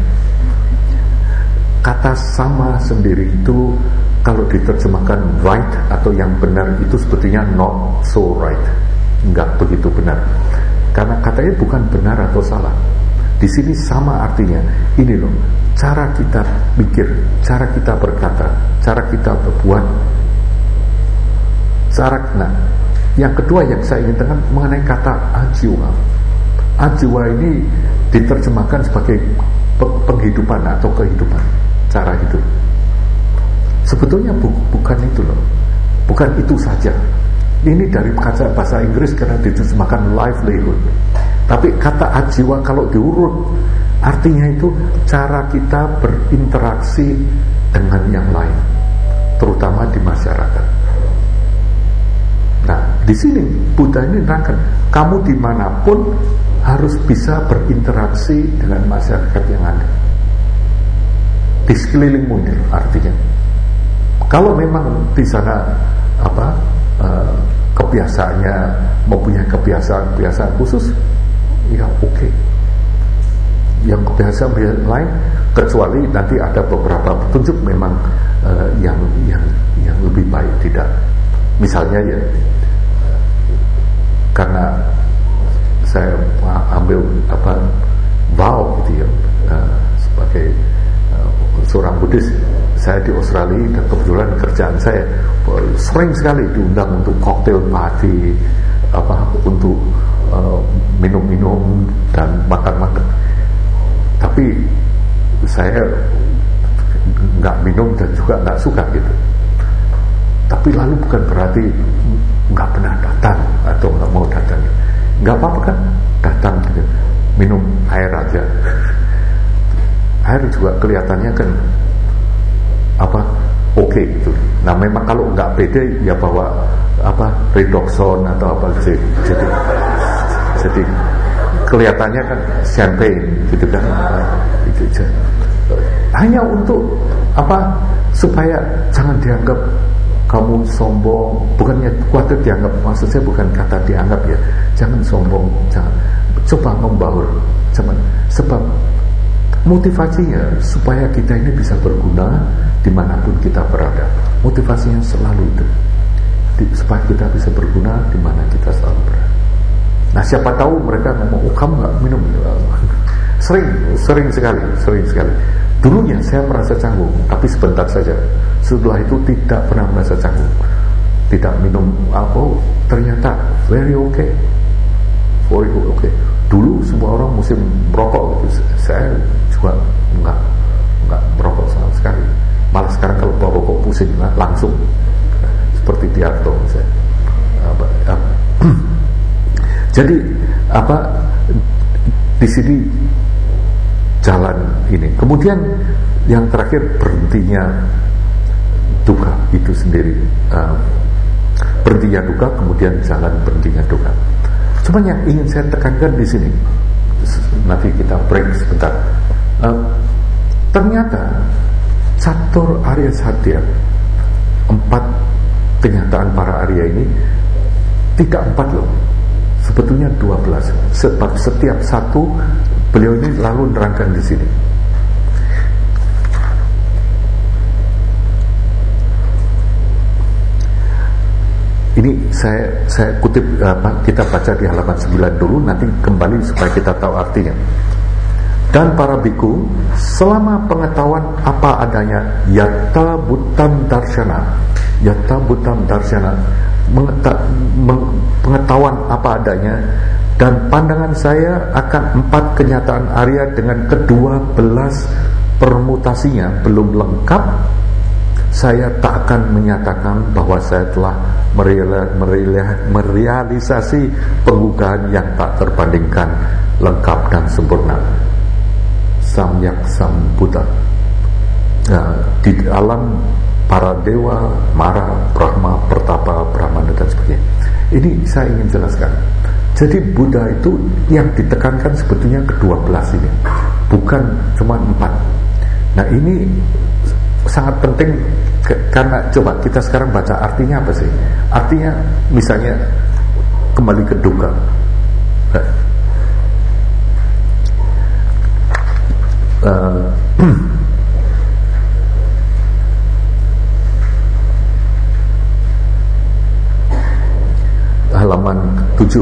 Kata sama sendiri itu kalau diterjemahkan right atau yang benar itu sebetulnya not so right, enggak begitu benar. Karena katanya bukan benar atau salah. Di sini sama artinya. Ini loh, cara kita pikir, cara kita berkata, cara kita berbuat, cara. Nah, yang kedua yang saya ingin tekan mengenai kata ajiwa. Ajiwa ini diterjemahkan sebagai penghidupan atau kehidupan, cara hidup. Sebetulnya bu, bukan itu loh, bukan itu saja. Ini dari kata bahasa Inggris karena diterjemahkan livelihood. Tapi kata ajiwa kalau diurut artinya itu cara kita berinteraksi dengan yang lain, terutama di masyarakat. Nah, di sini Buddha ini nerangkan, kamu dimanapun harus bisa berinteraksi dengan masyarakat yang ada di sekelilingmu ini artinya. Kalau memang di sana apa uh, kebiasaannya mempunyai kebiasaan-kebiasaan khusus, ya oke. Okay. Yang kebiasaan lain, kecuali nanti ada beberapa petunjuk memang uh, yang yang yang lebih baik tidak. Misalnya ya, karena saya ambil apa vow gitu ya, uh, sebagai uh, seorang Buddhis. Saya di Australia dan kebetulan kerjaan saya uh, sering sekali diundang untuk cocktail party, apa untuk uh, minum-minum dan makan-makan. Tapi saya nggak minum dan juga nggak suka gitu. Tapi lalu bukan berarti nggak pernah datang atau nggak mau datang. Nggak apa-apa kan datang gitu, minum air aja. Air juga kelihatannya kan apa oke okay, gitu. Nah memang kalau nggak pede ya bawa apa redoxon atau apa jadi jadi, jadi kelihatannya kan champagne gitu kan. Gitu, hanya untuk apa supaya jangan dianggap kamu sombong, bukannya khawatir dianggap, maksud saya bukan kata dianggap ya, jangan sombong, jangan coba membaur, cuman sebab motivasinya supaya kita ini bisa berguna dimanapun kita berada. Motivasinya selalu itu, di, supaya kita bisa berguna dimana kita selalu berada. Nah siapa tahu mereka ngomong, oh kamu nggak minum, sering, sering sekali, sering sekali. Dulunya saya merasa canggung, tapi sebentar saja. Setelah itu tidak pernah merasa canggung, tidak minum alkohol. Ternyata very okay, very okay. Dulu semua orang mesti merokok gitu. Saya juga enggak enggak merokok sama sekali. Malah sekarang kalau bawa rokok pusing langsung, seperti Tiarto misalnya. Apa, apa. Jadi apa di sini jalan ini. Kemudian yang terakhir berhentinya duka itu sendiri. Uh, berhentinya duka, kemudian jalan berhentinya duka. Cuma yang ingin saya tekankan di sini, nanti kita break sebentar. Uh, ternyata Catur Arya Satya, empat kenyataan para Arya ini tidak empat loh, sebetulnya dua belas. Sebab setiap satu beliau ini lalu menerangkan di sini. Ini saya saya kutip apa, kita baca di halaman sembilan dulu, nanti kembali supaya kita tahu artinya. Dan para biku, selama pengetahuan apa adanya, yata butam darshana, yata butam darshana, pengetahuan apa adanya, dan pandangan saya akan empat kenyataan Arya dengan kedua belas permutasinya belum lengkap, saya tak akan menyatakan bahwa saya telah merealisasi penggugahan yang tak terbandingkan, lengkap dan sempurna, Samyak Sambuddha. Nah, di alam para dewa, Mara, Brahma, Pertapa, Brahmana dan sebagainya. Ini saya ingin jelaskan. Jadi Buddha itu yang ditekankan sebetulnya kedua belas ini, bukan cuma empat. Nah ini sangat penting ke, karena coba kita sekarang baca artinya apa sih? Artinya misalnya kembali ke duka. Uh, halaman tujuh.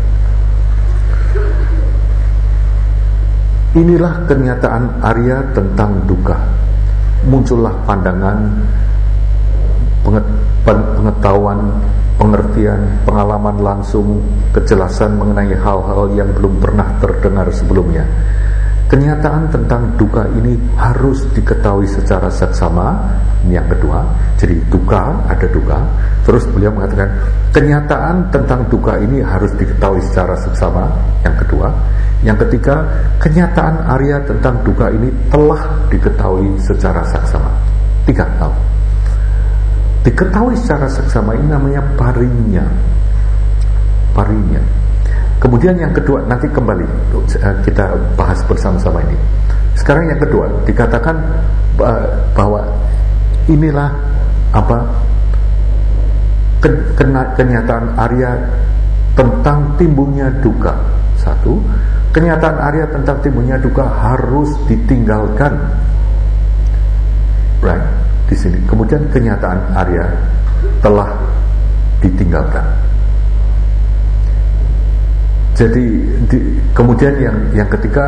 Inilah kenyataan Arya tentang duka. Muncullah pandangan, pengetahuan, pengertian, pengalaman langsung, kejelasan mengenai hal-hal yang belum pernah terdengar sebelumnya. Kenyataan tentang duka ini harus diketahui secara seksama. Ini yang kedua. Jadi duka, ada duka. Terus beliau mengatakan kenyataan tentang duka ini harus diketahui secara seksama. Yang kedua. Yang ketiga, kenyataan Arya tentang duka ini telah diketahui secara seksama. Tiga hal. Diketahui secara seksama ini namanya parinya. Parinya. Kemudian yang kedua, nanti kembali kita bahas bersama-sama ini. Sekarang yang kedua, dikatakan bahwa inilah apa kenyataan Arya tentang timbulnya duka. Satu, kenyataan Arya tentang timbulnya duka harus ditinggalkan. Right, di sini. Kemudian kenyataan Arya telah ditinggalkan. Jadi di, kemudian yang yang ketiga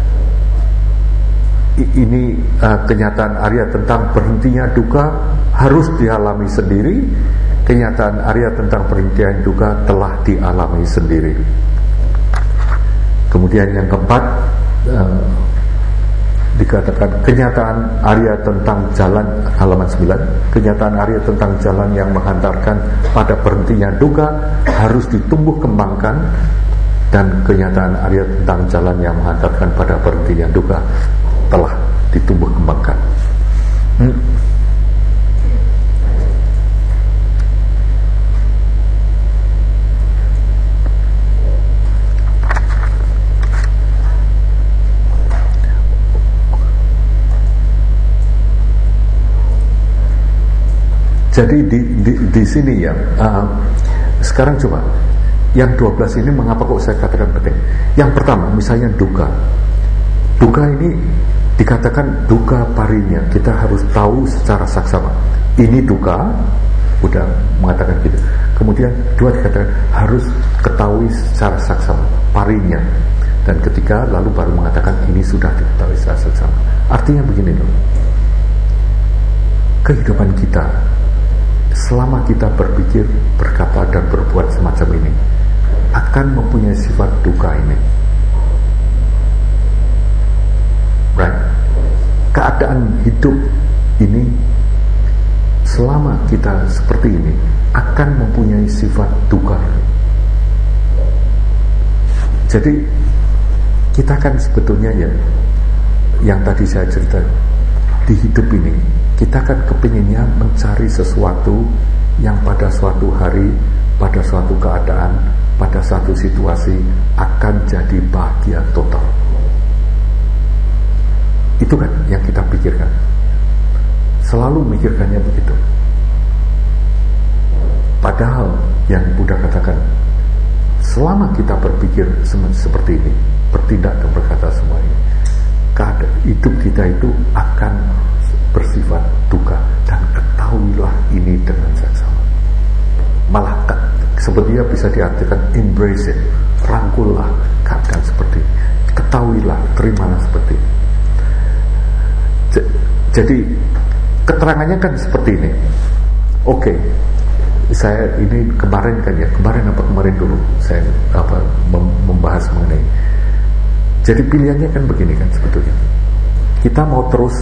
ini uh, kenyataan Arya tentang berhentinya duka harus dialami sendiri. Kenyataan Arya tentang berhentinya duka telah dialami sendiri. Kemudian yang keempat uh, dikatakan kenyataan Arya tentang jalan, halaman sembilan. Kenyataan Arya tentang jalan yang menghantarkan pada berhentinya duka harus ditumbuh kembangkan. Dan kenyataan Arya tentang jalan yang menghantarkan pada berhentinya duka telah ditumbuh kembangkan. Hmm. Jadi di, di, di sini ya, uh, sekarang coba. Yang dua belas ini mengapa kok saya katakan penting? Yang pertama, misalnya duka. Duka ini dikatakan duka parinya. Kita harus tahu secara saksama. Ini duka, udah mengatakan gitu. Kemudian dua dikatakan harus ketahui secara saksama, parinya. Dan ketiga lalu baru mengatakan ini sudah diketahui secara saksama. Artinya begini loh. Kehidupan kita selama kita berpikir, berkata dan berbuat semacam ini akan mempunyai sifat duka ini. Right? Keadaan hidup ini selama kita seperti ini akan mempunyai sifat duka ini. Jadi kita kan sebetulnya ya, yang tadi saya cerita, di hidup ini kita kan kepinginnya mencari sesuatu yang pada suatu hari, pada suatu keadaan, pada satu situasi akan jadi bahagia total. Itu kan yang kita pikirkan. Selalu mikirkannya begitu. Padahal yang Buddha katakan, selama kita berpikir seperti ini, bertindak dan berkata semua ini, keadaan hidup kita itu akan bersifat duka. Dan ketahuilah ini dengan seksama. Malah sebetulnya bisa diartikan embrace it, rangkullah keadaan seperti ini, ketahuilah, terimalah seperti ini. Jadi keterangannya kan seperti ini. Oke, okay, saya ini kemarin kan ya, kemarin apa kemarin dulu saya apa membahas mengenai. Jadi pilihannya kan begini kan sebetulnya. Kita mau terus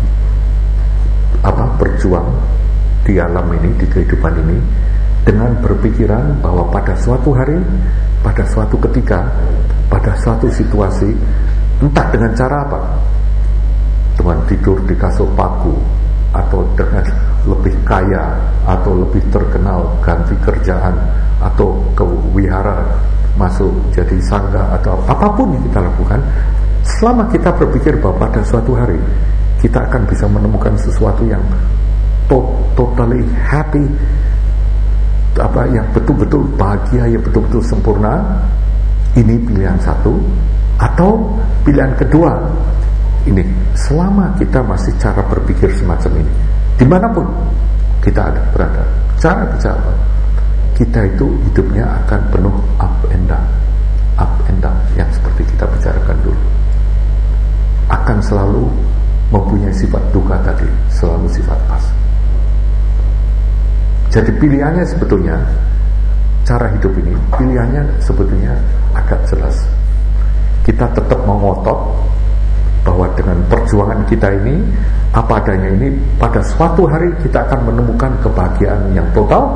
apa berjuang di alam ini, di kehidupan ini, dengan berpikiran bahwa pada suatu hari, pada suatu ketika, pada suatu situasi, entah dengan cara apa, dengan tidur di kasur paku, atau dengan lebih kaya, atau lebih terkenal, ganti kerjaan, atau ke wihara, masuk jadi sangga, atau apapun yang kita lakukan, selama kita berpikir bahwa pada suatu hari kita akan bisa menemukan sesuatu yang to- totally happy, apa yang betul-betul bahagia, yang betul-betul sempurna. Ini pilihan satu. Atau pilihan kedua, ini selama kita masih cara berpikir semacam ini, dimanapun kita ada berada, cara bicara kita itu hidupnya akan penuh up and down, up and down, yang seperti kita bicarakan dulu, akan selalu mempunyai sifat duka tadi, selalu sifat pas. Jadi pilihannya sebetulnya, cara hidup ini pilihannya sebetulnya agak jelas. Kita tetap mengotot bahwa dengan perjuangan kita ini, apa adanya ini, pada suatu hari kita akan menemukan kebahagiaan yang total.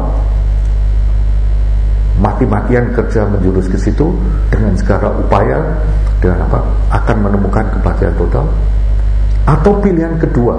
Mati-matian kerja menjurus ke situ dengan segala upaya, dengan apa, akan menemukan kebahagiaan total. Atau pilihan kedua,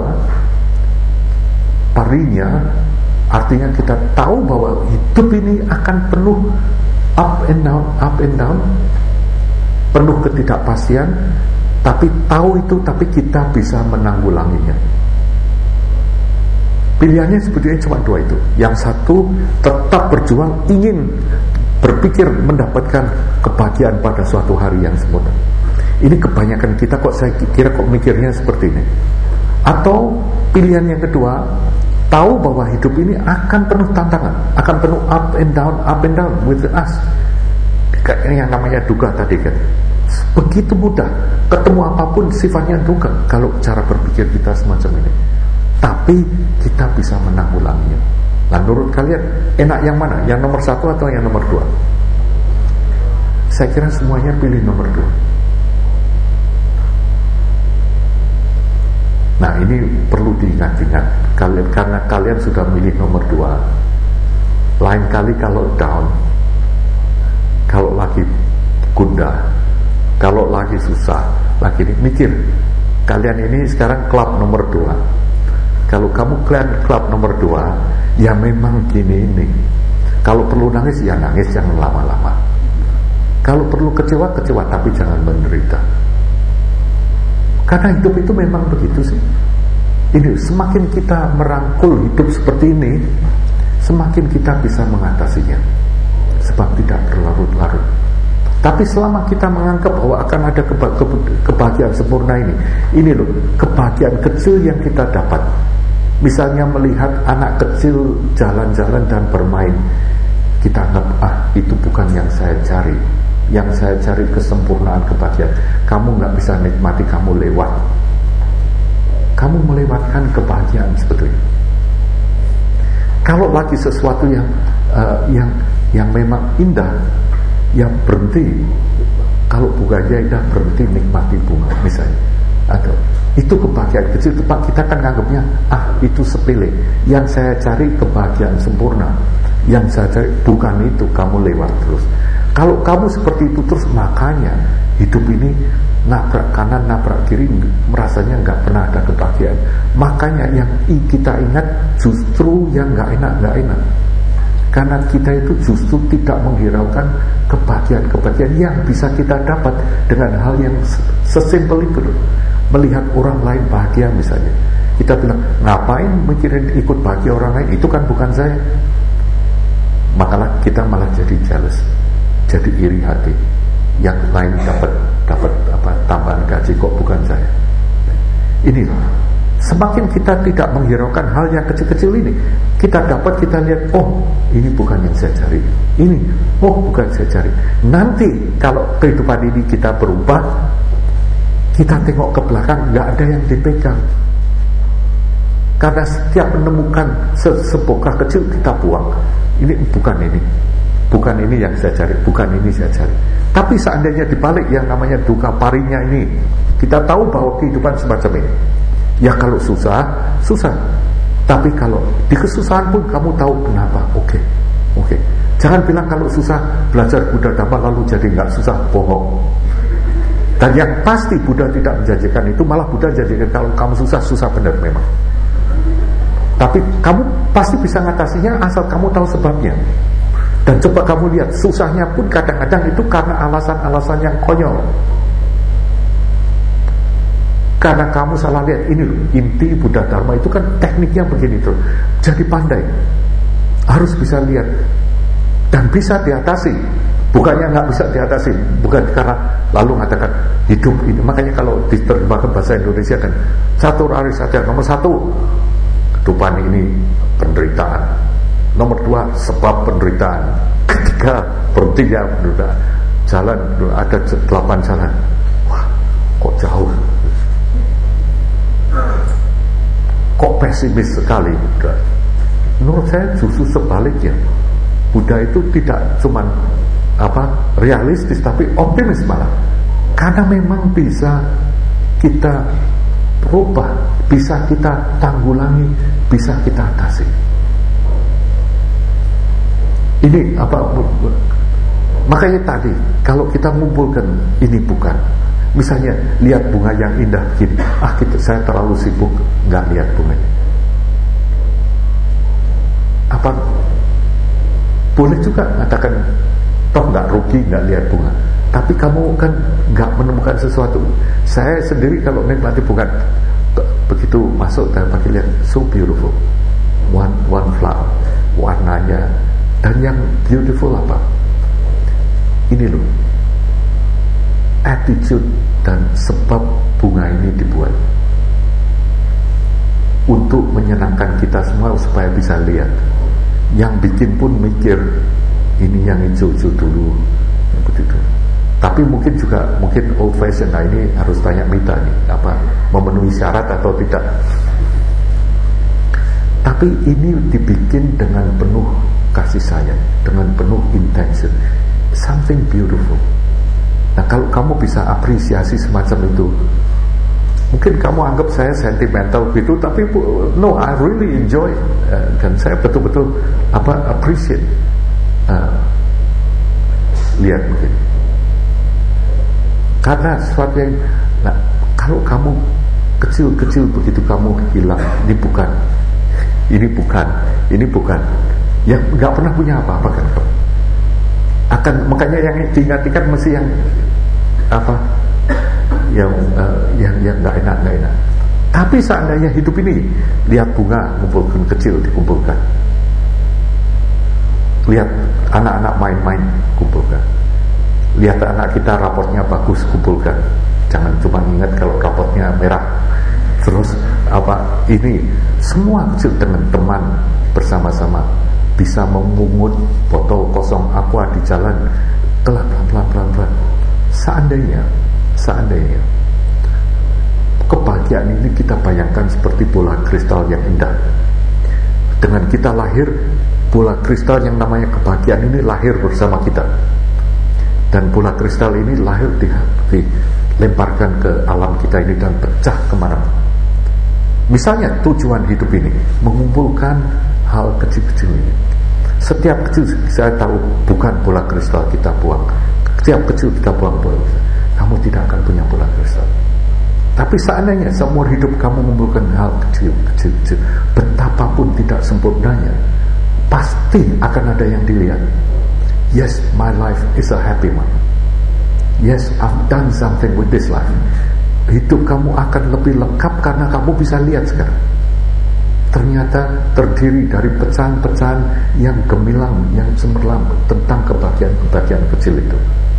parinya, artinya kita tahu bahwa hidup ini akan penuh up and down, up and down, penuh ketidakpastian, tapi tahu itu, tapi kita bisa menanggulanginya. Pilihannya sebetulnya cuma dua itu. Yang satu, tetap berjuang, ingin berpikir mendapatkan kebahagiaan pada suatu hari yang sempurna. Ini kebanyakan kita kok, saya kira kok mikirnya seperti ini. Atau pilihan yang kedua, tahu bahwa hidup ini akan penuh tantangan, akan penuh up and down, up and down with us. Yang namanya duka tadi kan, begitu mudah ketemu apapun sifatnya duka kalau cara berpikir kita semacam ini. Tapi kita bisa menanggulanginya. Nah, menurut kalian enak yang mana? Yang nomor satu atau yang nomor dua? Saya kira semuanya pilih nomor dua. Nah, ini perlu diingat-ingat kalian, karena kalian sudah milih nomor dua. Lain kali kalau down, kalau lagi gundah, kalau lagi susah, lagi mikir, kalian ini sekarang klub nomor dua. Kalau kamu kalian klub nomor dua, ya memang gini ini. Kalau perlu nangis, ya nangis, jangan lama-lama. Kalau perlu kecewa, kecewa, tapi jangan menderita. Karena hidup itu memang begitu sih. Ini semakin kita merangkul hidup seperti ini, semakin kita bisa mengatasinya. Sebab tidak berlarut-larut. Tapi selama kita menganggap bahwa akan ada keba- ke- kebahagiaan sempurna ini, ini loh, kebahagiaan kecil yang kita dapat. Misalnya melihat anak kecil jalan-jalan dan bermain, kita anggap, ah itu bukan yang saya cari. Yang saya cari kesempurnaan kebahagiaan. Kamu gak bisa nikmati, kamu lewat. Kamu melewatkan kebahagiaan sebetulnya. Kalau lagi sesuatu yang uh, yang yang memang indah, ya berhenti. Kalau bunganya indah, berhenti nikmati bunga misalnya. Atau itu kebahagiaan kecil, tempat kita kan nganggapnya, ah itu sepele. Yang saya cari kebahagiaan sempurna. Yang saya cari bukan itu, kamu lewat terus. Kalau kamu seperti itu terus, makanya hidup ini nabrak kanan, nabrak kiri, merasanya nggak pernah ada kebahagiaan. Makanya yang kita ingat justru yang nggak enak, nggak enak. Karena kita itu justru tidak menghiraukan kebahagiaan-kebahagiaan yang bisa kita dapat dengan hal yang sesimpel itu loh. Melihat orang lain bahagia misalnya, kita bilang, ngapain mikirin ikut bahagia orang lain, itu kan bukan saya. Makalah kita malah jadi jealous, jadi iri hati. Yang lain dapat dapat apa tambahan gaji, kok bukan saya. Ini semakin kita tidak menghiraukan hal yang kecil-kecil ini, kita dapat, kita lihat, oh ini bukan yang saya cari, ini oh bukan saya cari. Nanti kalau kehidupan ini kita berubah, kita tengok ke belakang, nggak ada yang dipegang. Karena setiap menemukan se- sebongkah kecil kita buang. Ini bukan ini, bukan ini yang saya cari, bukan ini saya cari. Tapi seandainya dibalik yang namanya duka parinya ini, kita tahu bahwa kehidupan semacam ini, ya kalau susah, susah. Tapi kalau di kesusahan pun kamu tahu kenapa. Oke, okay. oke. Okay. Jangan bilang kalau susah belajar Buddha Dhamma lalu jadi nggak susah, bohong. Dan yang pasti Buddha tidak menjanjikan itu, malah Buddha menjanjikan kalau kamu susah, susah benar memang. Tapi kamu pasti bisa ngatasinya asal kamu tahu sebabnya. Dan coba kamu lihat, susahnya pun kadang-kadang itu karena alasan-alasan yang konyol. Karena kamu salah lihat. Ini loh, inti Buddha Dharma itu kan tekniknya begini tuh. Jadi pandai, harus bisa lihat dan bisa diatasi. Bukannya nggak bisa diatasi, bukan karena lalu mengatakan hidup ini. Makanya kalau diterjemahkan bahasa Indonesia kan satu hari saja. Nomor satu, kehidupan ini penderitaan. Nomor dua, sebab penderitaan. Ketiga, berhentinya penderitaan. Jalan ada delapan jalan. Wah, kok jauh? Kok pesimis sekali Buddha? Menurut saya justru sebaliknya. Buddha itu tidak cuman apa realistis, tapi optimis malah. Karena memang bisa kita rubah, bisa kita tanggulangi, bisa kita atasi. Ini apa? Makanya tadi kalau kita ngumpulkan ini bukan. Misalnya lihat bunga yang indah begini, ah kita, saya terlalu sibuk nggak lihat bunganya. Apa boleh juga mengatakan toh nggak rugi nggak lihat bunga, tapi kamu kan nggak menemukan sesuatu. Saya sendiri kalau nikmati bunga begitu masuk dan pakai lihat so beautiful, one one flower, warnanya dan yang beautiful apa? Ini loh, attitude dan sebab bunga ini dibuat untuk menyenangkan kita semua supaya bisa lihat. Yang bikin pun mikir ini yang hijau-hijau dulu, yang begitu. Tapi mungkin juga mungkin old fashion. Nah ini harus tanya Mita nih, apa memenuhi syarat atau tidak. Tapi ini dibikin dengan penuh kasih sayang, dengan penuh intention, something beautiful. Nah kalau kamu bisa apresiasi semacam itu, mungkin kamu anggap saya sentimental gitu, tapi no, I really enjoy uh, dan saya betul-betul apa appreciate uh, lihat begini. Karena sesuatu yang, nah, kalau kamu kecil-kecil begitu kamu hilang, ini bukan, ini bukan, ini bukan, yang nggak pernah punya apa-apa kan? Akan makanya yang diingat-ingat mesti yang apa? Yang uh, yang yang nggak enak nggak enak. Tapi seandainya hidup ini lihat bunga kumpulkan kecil dikumpulkan, lihat anak-anak main-main kumpulkan, lihat anak kita raportnya bagus kumpulkan. Jangan cuma ingat kalau raportnya merah. Terus apa ini semua kecil dengan teman bersama-sama bisa memungut botol kosong aqua di jalan pelan-pelan pelan-pelan. Seandainya Seandainya kebahagiaan ini kita bayangkan seperti bola kristal yang indah. Dengan kita lahir, bola kristal yang namanya kebahagiaan ini lahir bersama kita. Dan bola kristal ini lahir di, dilemparkan ke alam kita ini dan pecah kemana-mana. Misalnya tujuan hidup ini mengumpulkan hal kecil-kecil ini. Setiap kecil saya tahu bukan bola kristal kita buang. Setiap kecil kita buang bola kristal, kamu tidak akan punya bola kristal. Tapi seandainya seumur hidup kamu mengumpulkan hal kecil-kecil, betapapun tidak sempurnanya, pasti akan ada yang dilihat. Yes, my life is a happy one. Yes, I've done something with this life. Hidup kamu akan lebih lengkap karena kamu bisa lihat sekarang. Ternyata terdiri dari pecahan-pecahan yang gemilang, yang cemerlang tentang kebahagiaan-kebahagiaan kecil itu.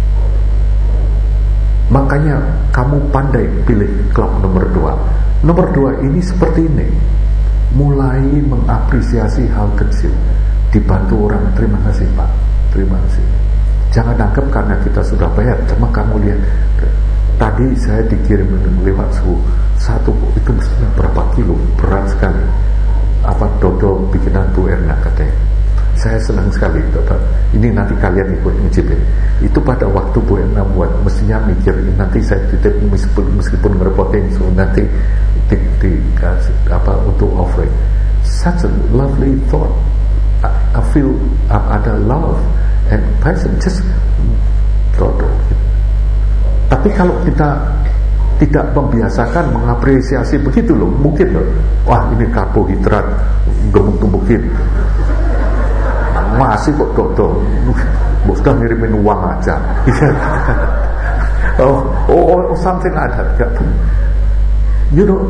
Makanya kamu pandai pilih klub nomor dua. Nomor dua ini seperti ini, mulai mengapresiasi hal kecil, dibantu orang, terima kasih Pak, terima kasih. Jangan anggap karena kita sudah bayar. Cuma kamu lihat, tadi saya dikirim lewat suhu satu, itu mestinya berapa kilo, berat sekali. Apa dodol bikinan Bu Erna katanya. Saya senang sekali Bapak. Ini nanti kalian ikut ngicipin. Itu pada waktu Bu Erna buat, mestinya mikir nanti saya titip meskipun meskipun ngerepotin, so nanti di, di apa untuk offering. Such a lovely thought. I, I feel uh, ada love and passion, just dodol. Tapi kalau kita tidak membiasakan mengapresiasi begitu loh, mungkin loh, wah ini karbohidrat gemuk-gemukin, masih kok dodol, sudah ngirimin uang aja. oh, oh, oh something like that. You know,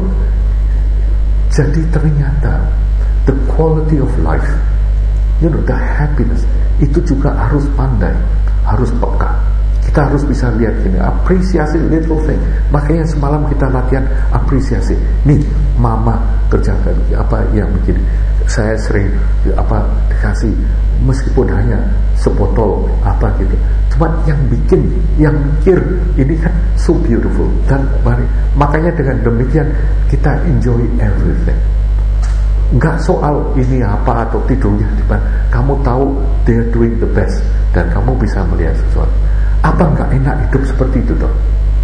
jadi ternyata the quality of life, you know, the happiness, itu juga harus pandai, harus peka. Kita harus bisa lihat ini, apresiasi little thing. Makanya semalam kita latihan apresiasi. Nih, mama kerjakan apa yang bikin saya sering apa dikasih, meskipun hanya sebotol apa gitu. Cuma yang bikin, yang mikir ini kan so beautiful. Dan makanya dengan demikian kita enjoy everything. Enggak soal ini apa atau tidurnya di mana. Kamu tahu they're doing the best dan kamu bisa melihat sesuatu. Apa enggak enak hidup seperti itu toh?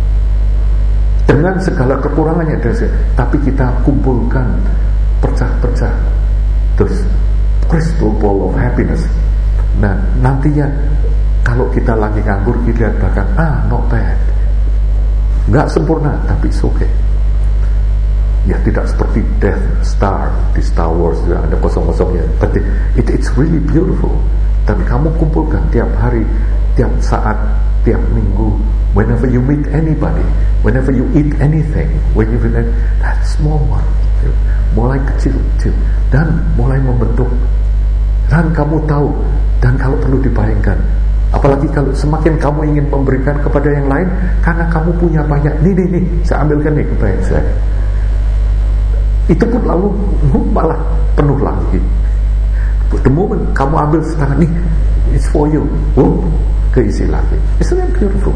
Dengan segala kekurangannya, tapi kita kumpulkan pecah-pecah terus crystal ball of happiness. Nah nantinya kalau kita lagi nganggur, kita lihat belakang, ah not bad, nggak sempurna tapi it's okay. Ya tidak seperti Death Star di Star Wars ada kosong-kosongnya, but it, it, it's really beautiful. Tapi kamu kumpulkan tiap hari, tiap saat, tiap minggu, whenever you meet anybody, whenever you eat anything, when you feel that, that small one, mulai kecil-kecil dan mulai membentuk, dan kamu tahu, dan kalau perlu dibayangkan, apalagi kalau semakin kamu ingin memberikan kepada yang lain, karena kamu punya banyak, nih nih nih, saya ambilkan nih kepada saya, itu pun lalu malah penuh lagi. The moment kamu ambil setengah, nih it's for you, oh, keisi lagi. Isn't that beautiful?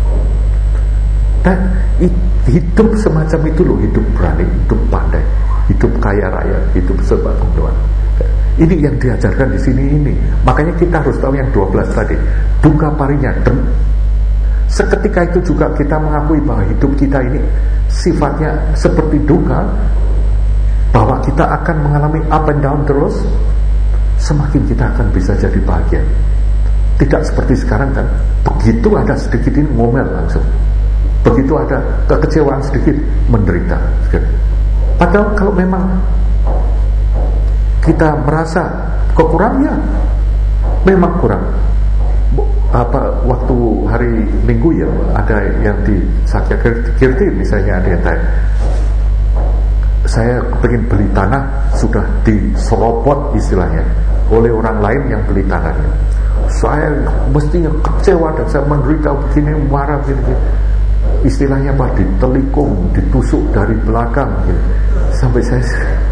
Dan hidup semacam itu loh, hidup berani, hidup pandai, hidup kaya raya, hidup serba kemudahan. Ini yang diajarkan di sini ini. Makanya kita harus tahu yang dua belas tadi, duka parinya. Dan seketika itu juga kita mengakui bahwa hidup kita ini sifatnya seperti duka, bahwa kita akan mengalami up and down terus. Semakin kita akan bisa jadi bahagia. Tidak seperti sekarang kan, begitu ada sedikit ini ngomel langsung, begitu ada kekecewaan sedikit menderita. Padahal kalau memang kita merasa kekurangannya, memang kurang. Apa waktu hari Minggu ya ada yang di Sakya Kirti misalnya, ada yang tanya, saya kepingin beli tanah, sudah diserobot istilahnya oleh orang lain yang beli tanahnya. Saya mestinya kecewa dan saya menderita begini, marah begini. Istilahnya apa? Ditelikung, ditusuk dari belakang gitu. Sampai saya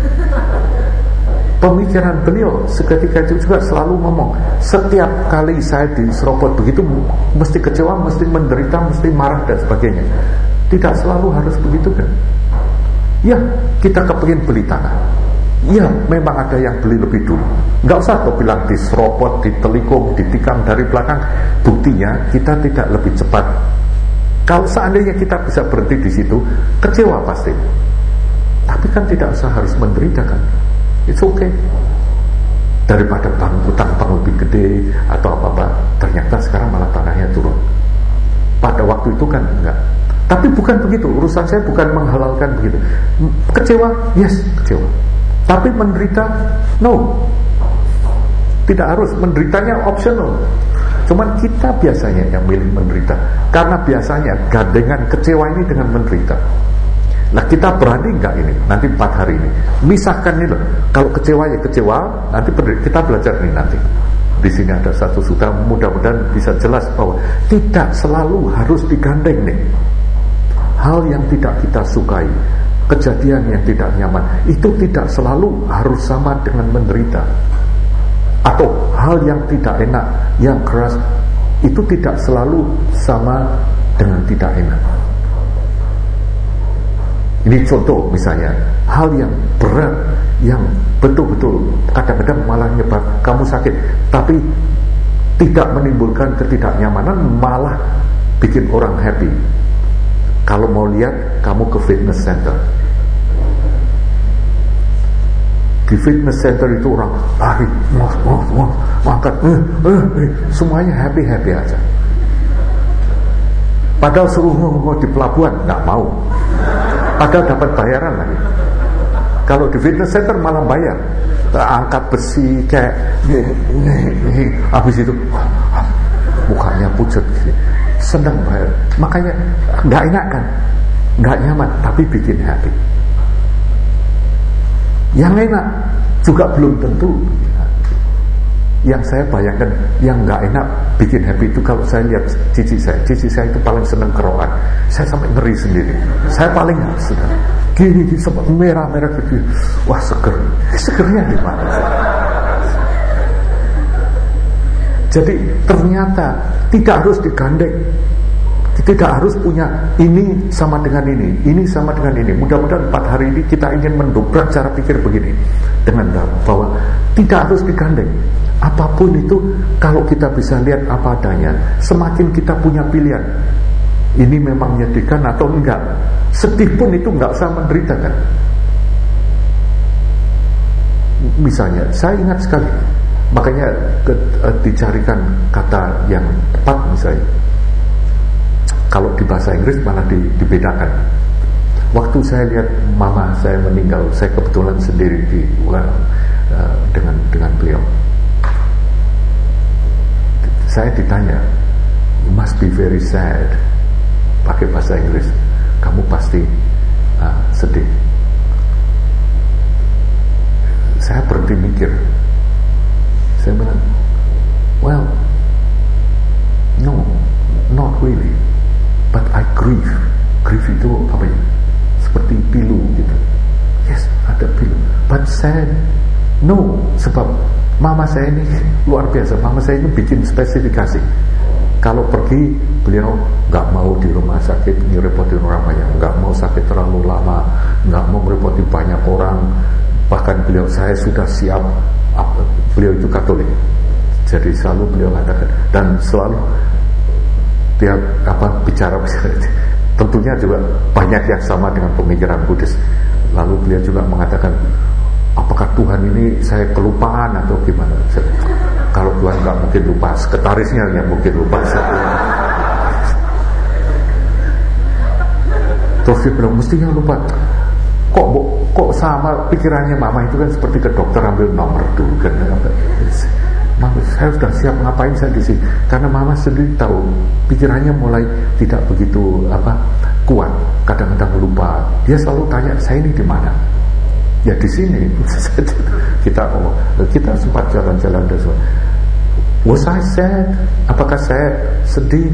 pemikiran beliau seketika itu juga selalu ngomong, setiap kali saya diserobot begitu mesti kecewa, mesti menderita, mesti marah dan sebagainya. Tidak selalu harus begitu kan? Ya, kita kepingin beli tanah. Ya, memang ada yang beli lebih dulu. Nggak usah kau bilang diserobot, ditelikung, ditikam dari belakang. Buktinya kita tidak lebih cepat. Kalau seandainya kita bisa berhenti di situ, kecewa pasti. Tapi kan tidak usah harus menderita kan? It's okay. Daripada bank utang bank lebih gede atau apa-apa, ternyata sekarang malah tanahnya turun. Pada waktu itu kan enggak. Tapi bukan begitu, urusan saya bukan menghalalkan begitu. Kecewa, yes, kecewa. Tapi menderita, no. Tidak harus, menderitanya optional. Cuman kita biasanya yang milih menderita, karena biasanya gandengan kecewa ini dengan menderita. Nah kita berani nggak ini nanti empat hari ini misahkan ini loh. Kalau kecewa ya kecewa, nanti kita belajar nih nanti. Di sini ada satu sutra, mudah-mudahan bisa jelas bahwa tidak selalu harus digandeng nih. Hal yang tidak kita sukai, kejadian yang tidak nyaman, itu tidak selalu harus sama dengan menderita. Atau hal yang tidak enak, yang keras, itu tidak selalu sama dengan tidak enak. Ini contoh misalnya, hal yang berat, yang betul-betul kadang-kadang malah nyebab kamu sakit, tapi tidak menimbulkan ketidaknyamanan, malah bikin orang happy. Kalau mau lihat, kamu ke fitness center. Di fitness center itu orang lari, mas, mas, mas, angkat, eh, eh, eh, semuanya happy-happy aja. Padahal suruh ngomong di pelabuhan, nggak mau. Padahal dapat bayaran lagi. Kalau di fitness center malah bayar, angkat besi kayak, nih, nih, nih. Habis itu mukanya pucat, senang bayar. Makanya nggak enak kan. nggak nyaman, tapi bikin happy. Yang enak juga belum tentu. Yang saya bayangkan, yang nggak enak bikin happy itu kalau saya lihat cici saya. Cici saya itu paling seneng kerokan. Saya sampai ngeri sendiri. Saya paling nggak sudah gini, gini sempat merah-merah gitu. Wah seger. Segernya di mana? Jadi ternyata tidak harus digandeng. Tidak harus punya ini sama dengan ini, ini sama dengan ini. Mudah-mudahan empat hari ini kita ingin mendobrak cara pikir begini, dengan bahwa tidak harus digandeng. Apapun itu, kalau kita bisa lihat apa adanya, semakin kita punya pilihan. Ini memang menyedihkan atau enggak. Sedih pun itu enggak usah menderita kan. Misalnya, saya ingat sekali, makanya ke, uh, dicarikan kata yang tepat misalnya. Kalau di bahasa Inggris malah di, dibedakan. Waktu saya lihat mama saya meninggal, saya kebetulan sendiri di uh, dengan dengan beliau. Saya ditanya, you must be very sad. Pakai bahasa Inggris, kamu pasti uh, sedih. Saya berhenti mikir. Saya bilang, well, no, not really. But I grieve. Grieve itu apa ya? Seperti pilu gitu. Yes, ada pilu. But sad, no. Sebab mama saya ini luar biasa. Mama saya ini bikin spesifikasi. Kalau pergi, beliau nggak mau di rumah sakit ngerepotin orang banyak, nggak mau sakit terlalu lama, nggak mau merepoti banyak orang. Bahkan beliau, saya sudah siap. Beliau itu Katolik, jadi selalu beliau katakan, dan selalu dia apa bicara tentunya juga banyak yang sama dengan pemikiran Buddhis. Lalu beliau juga mengatakan, apakah Tuhan ini saya kelupaan atau gimana? Kalau Tuhan nggak mungkin lupa, sekretarisnya yang mungkin lupa. Terus dia bilang, mestinya lupa. Kok kok sama pikirannya mama itu kan seperti ke dokter ambil nomor dulu kan. Mama, saya sudah siap ngapain saya di sini, karena mama sendiri tahu pikirannya mulai tidak begitu apa kuat, kadang-kadang lupa. Dia selalu tanya, saya ini di mana? Ya di sini. kita oh, kita sempat jalan-jalan dan so. Was I sad? Apakah saya sedih?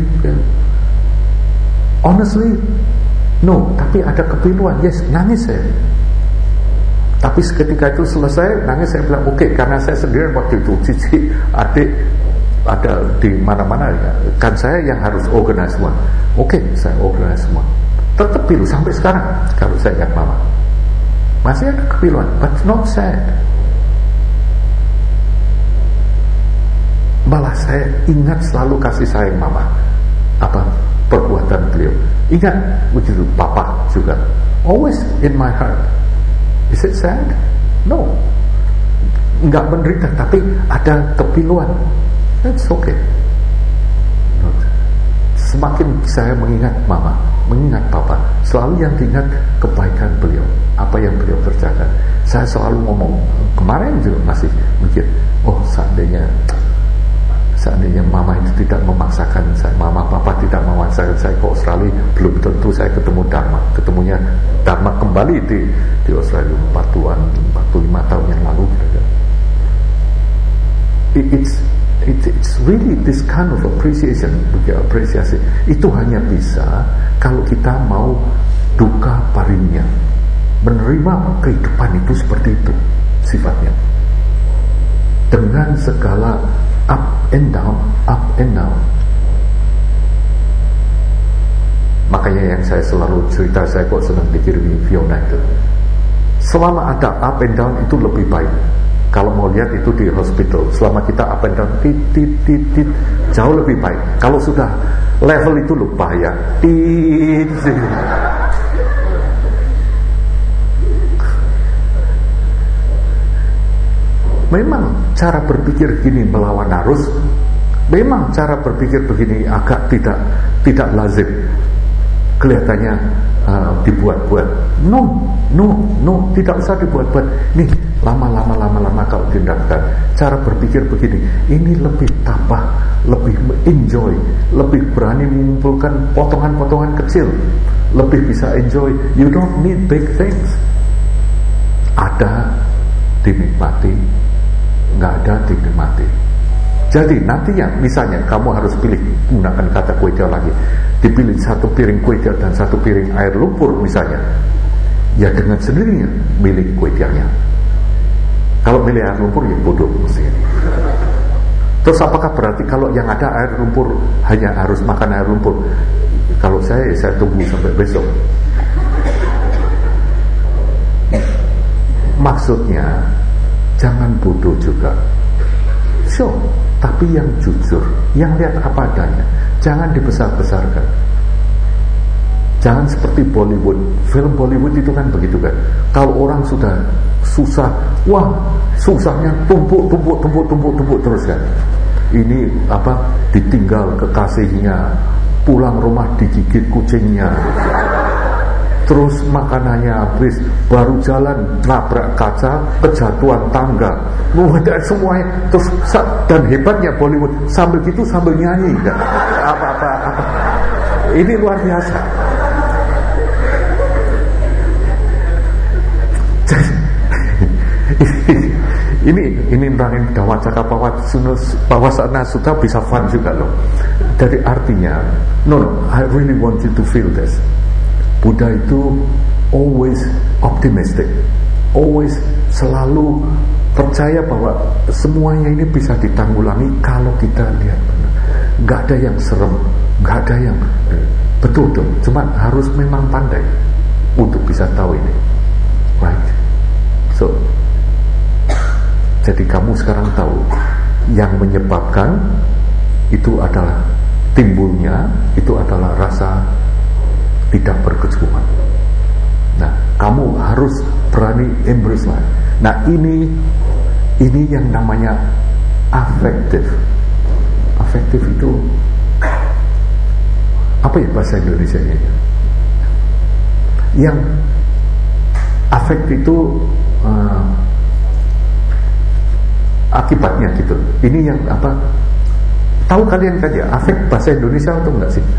Honestly, no. Tapi ada kepiluan. Yes, nangis saya. Tapi seketika itu selesai nangis, saya bilang oke, okay, karena saya sendiri waktu itu cici adik ada di mana-mana ya. Kan saya yang harus organize semua. Oke, okay, saya organize semua. Tetap pilu sampai sekarang kalau saya ingat mama. Masih ada kepiluan, but not sad. Malah saya ingat selalu kasih sayang mama. Apa perbuatan beliau. Ingat begitu papa juga. Always in my heart. Is it sad? No. Enggak menderita, tapi ada kepiluan. That's okay. Semakin saya mengingat mama, mengingat papa, selalu yang diingat kebaikan beliau, apa yang beliau kerjakan. Saya selalu ngomong, kemarin juga masih mikir, oh seandainya Seandainya mama itu tidak memaksakan saya, mama papa tidak memaksakan saya ke Australia, belum tentu saya ketemu Dharma. Ketemunya Dharma kembali di di Australia empat puluhan, empat puluh lima tahun yang lalu. It, it's it, it's really this kind of appreciation, apresiasi. Itu hanya bisa kalau kita mau duka parinya, menerima kehidupan itu seperti itu sifatnya, dengan segala up and down, up and down. Makanya yang saya selalu cerita, saya kok senang dikirimi Fiona itu, selama ada up and down itu lebih baik. Kalau mau lihat itu di hospital, selama kita up and down, tit, tit, tit, tit, jauh lebih baik. Kalau sudah level itu loh bahaya, tit, tit. Memang cara berpikir gini melawan arus. Memang cara berpikir begini agak tidak tidak lazim. Kelihatannya uh, dibuat-buat. No, no, no, tidak usah dibuat-buat. Nih, lama-lama lama-lama kalau tindakan cara berpikir begini, ini lebih tabah, lebih enjoy, lebih berani mengumpulkan potongan-potongan kecil, lebih bisa enjoy. You don't need big things. Ada dinikmati, nggak ada dinikmati. Jadi nantinya misalnya kamu harus pilih, gunakan kata kue tiaw lagi, dipilih satu piring kue tiaw dan satu piring air lumpur misalnya, ya dengan sendirinya milih kue tiawnya. Kalau milih air lumpur ya bodoh mestinya. Terus apakah berarti kalau yang ada air lumpur hanya harus makan air lumpur? Kalau saya, saya tunggu sampai besok. Maksudnya jangan bodoh juga. So, tapi yang jujur, yang lihat apa adanya. Jangan dibesar-besarkan. Jangan seperti Bollywood. Film Bollywood itu kan begitu kan. Kalau orang sudah susah, wah susahnya tumpuk, tumpuk, tumpuk, tumpuk, tumpuk terus kan. Ini apa? Ditinggal kekasihnya, pulang rumah digigit kucingnya, terus makanannya habis, baru jalan nabrak kaca, kejatuhan tangga, dan semuanya. Terus dan hebatnya Bollywood sambil gitu sambil nyanyi kan. Apa-apa apa. Ini luar biasa. ini ini nerangin Dawacaka Pawasana Sutta bisa fun juga loh. Dari artinya, no, no, I really want you to feel this. Buddha itu always optimistic, always selalu percaya bahwa semuanya ini bisa ditanggulangi kalau kita lihat benar. Nggak ada yang serem, nggak ada yang betul dong. Cuma harus memang pandai untuk bisa tahu ini, right? So, jadi kamu sekarang tahu yang menyebabkan itu adalah timbulnya itu adalah rasa tidak berkecukupan. Nah, kamu harus berani embrace lah. Nah, ini ini yang namanya afektif. Afektif itu apa ya bahasa Indonesianya? Yang afektif itu uh, akibatnya gitu. Ini yang apa? Tahu kalian kan ya, afek bahasa Indonesia atau enggak sih?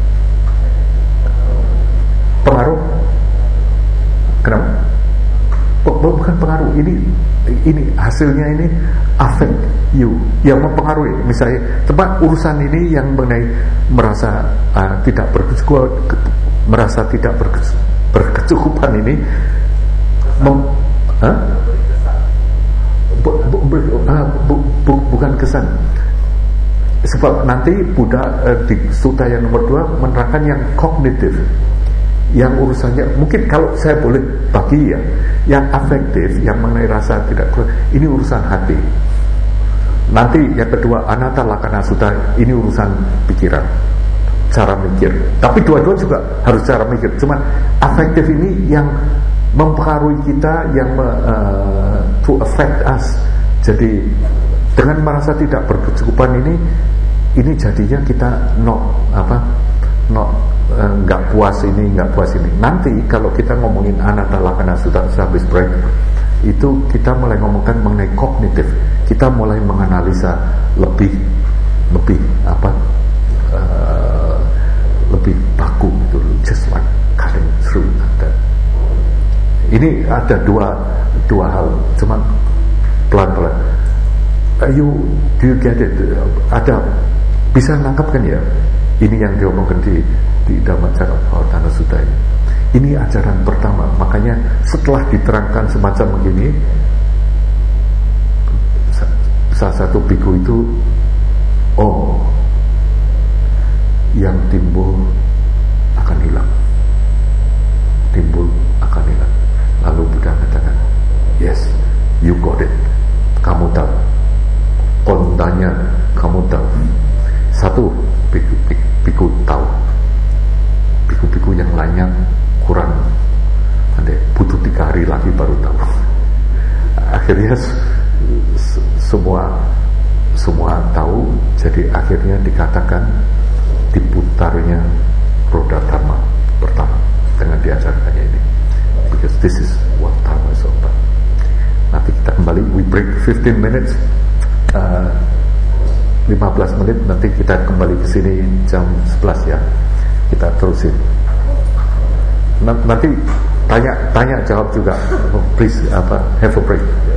Pengaruh. Kenapa? Bukan pengaruh. Ini ini hasilnya ini affect you, yang mempengaruhi. Misalnya, tempat urusan ini yang mengenai merasa uh, tidak berkecukupan, merasa tidak berkecukupan ini, mem, huh? bu, bu, bu, uh, bu, bu, bukan kesan. Sebab nanti Buddha uh, di sutta yang nomor dua menerangkan yang kognitif, yang urusannya mungkin kalau saya boleh bagi ya, yang afektif, yang mengenai rasa tidak kuat, ini urusan hati. Nanti yang kedua anatta lakkhana sutta, ini urusan pikiran, cara mikir. Tapi dua-dua juga harus cara mikir. Cuman afektif ini yang mempengaruhi kita, yang uh, to affect us. Jadi dengan merasa tidak berkecukupan ini, ini jadinya kita not apa, not nggak uh, puas ini, nggak puas ini. Nanti kalau kita ngomongin anatta lakkhana sutta habis break, itu kita mulai ngomongkan mengenai kognitif. Kita mulai menganalisa lebih lebih apa uh, lebih baku gitu, just like cutting through that. Ini ada dua dua hal, cuman pelan-pelan. Uh, you do you get it? Ada bisa nangkap kan ya? Ini yang diomongkan di di Dhammacakka Pavattana Sutta ini. Ini ajaran pertama. Makanya setelah diterangkan semacam begini, salah satu biku itu, oh, yang timbul akan hilang, timbul akan hilang. Lalu Buddha katakan, yes, you got it. Kamu tahu. Kontanya kamu tahu. Satu biku, biku, biku tahu. Biku-biku yang lainnya kurang, ada butuh tiga hari lagi baru tahu. Akhirnya semua semua tahu. Jadi akhirnya dikatakan diputarnya roda dharma pertama dengan diajarkannya ini, because this is what dharma is about. Nanti break fifteen minutes, uh, lima belas menit, nanti kita kembali ke sini jam sebelas ya. Kita terusin. Nanti tanya tanya jawab juga. Please apa have a break.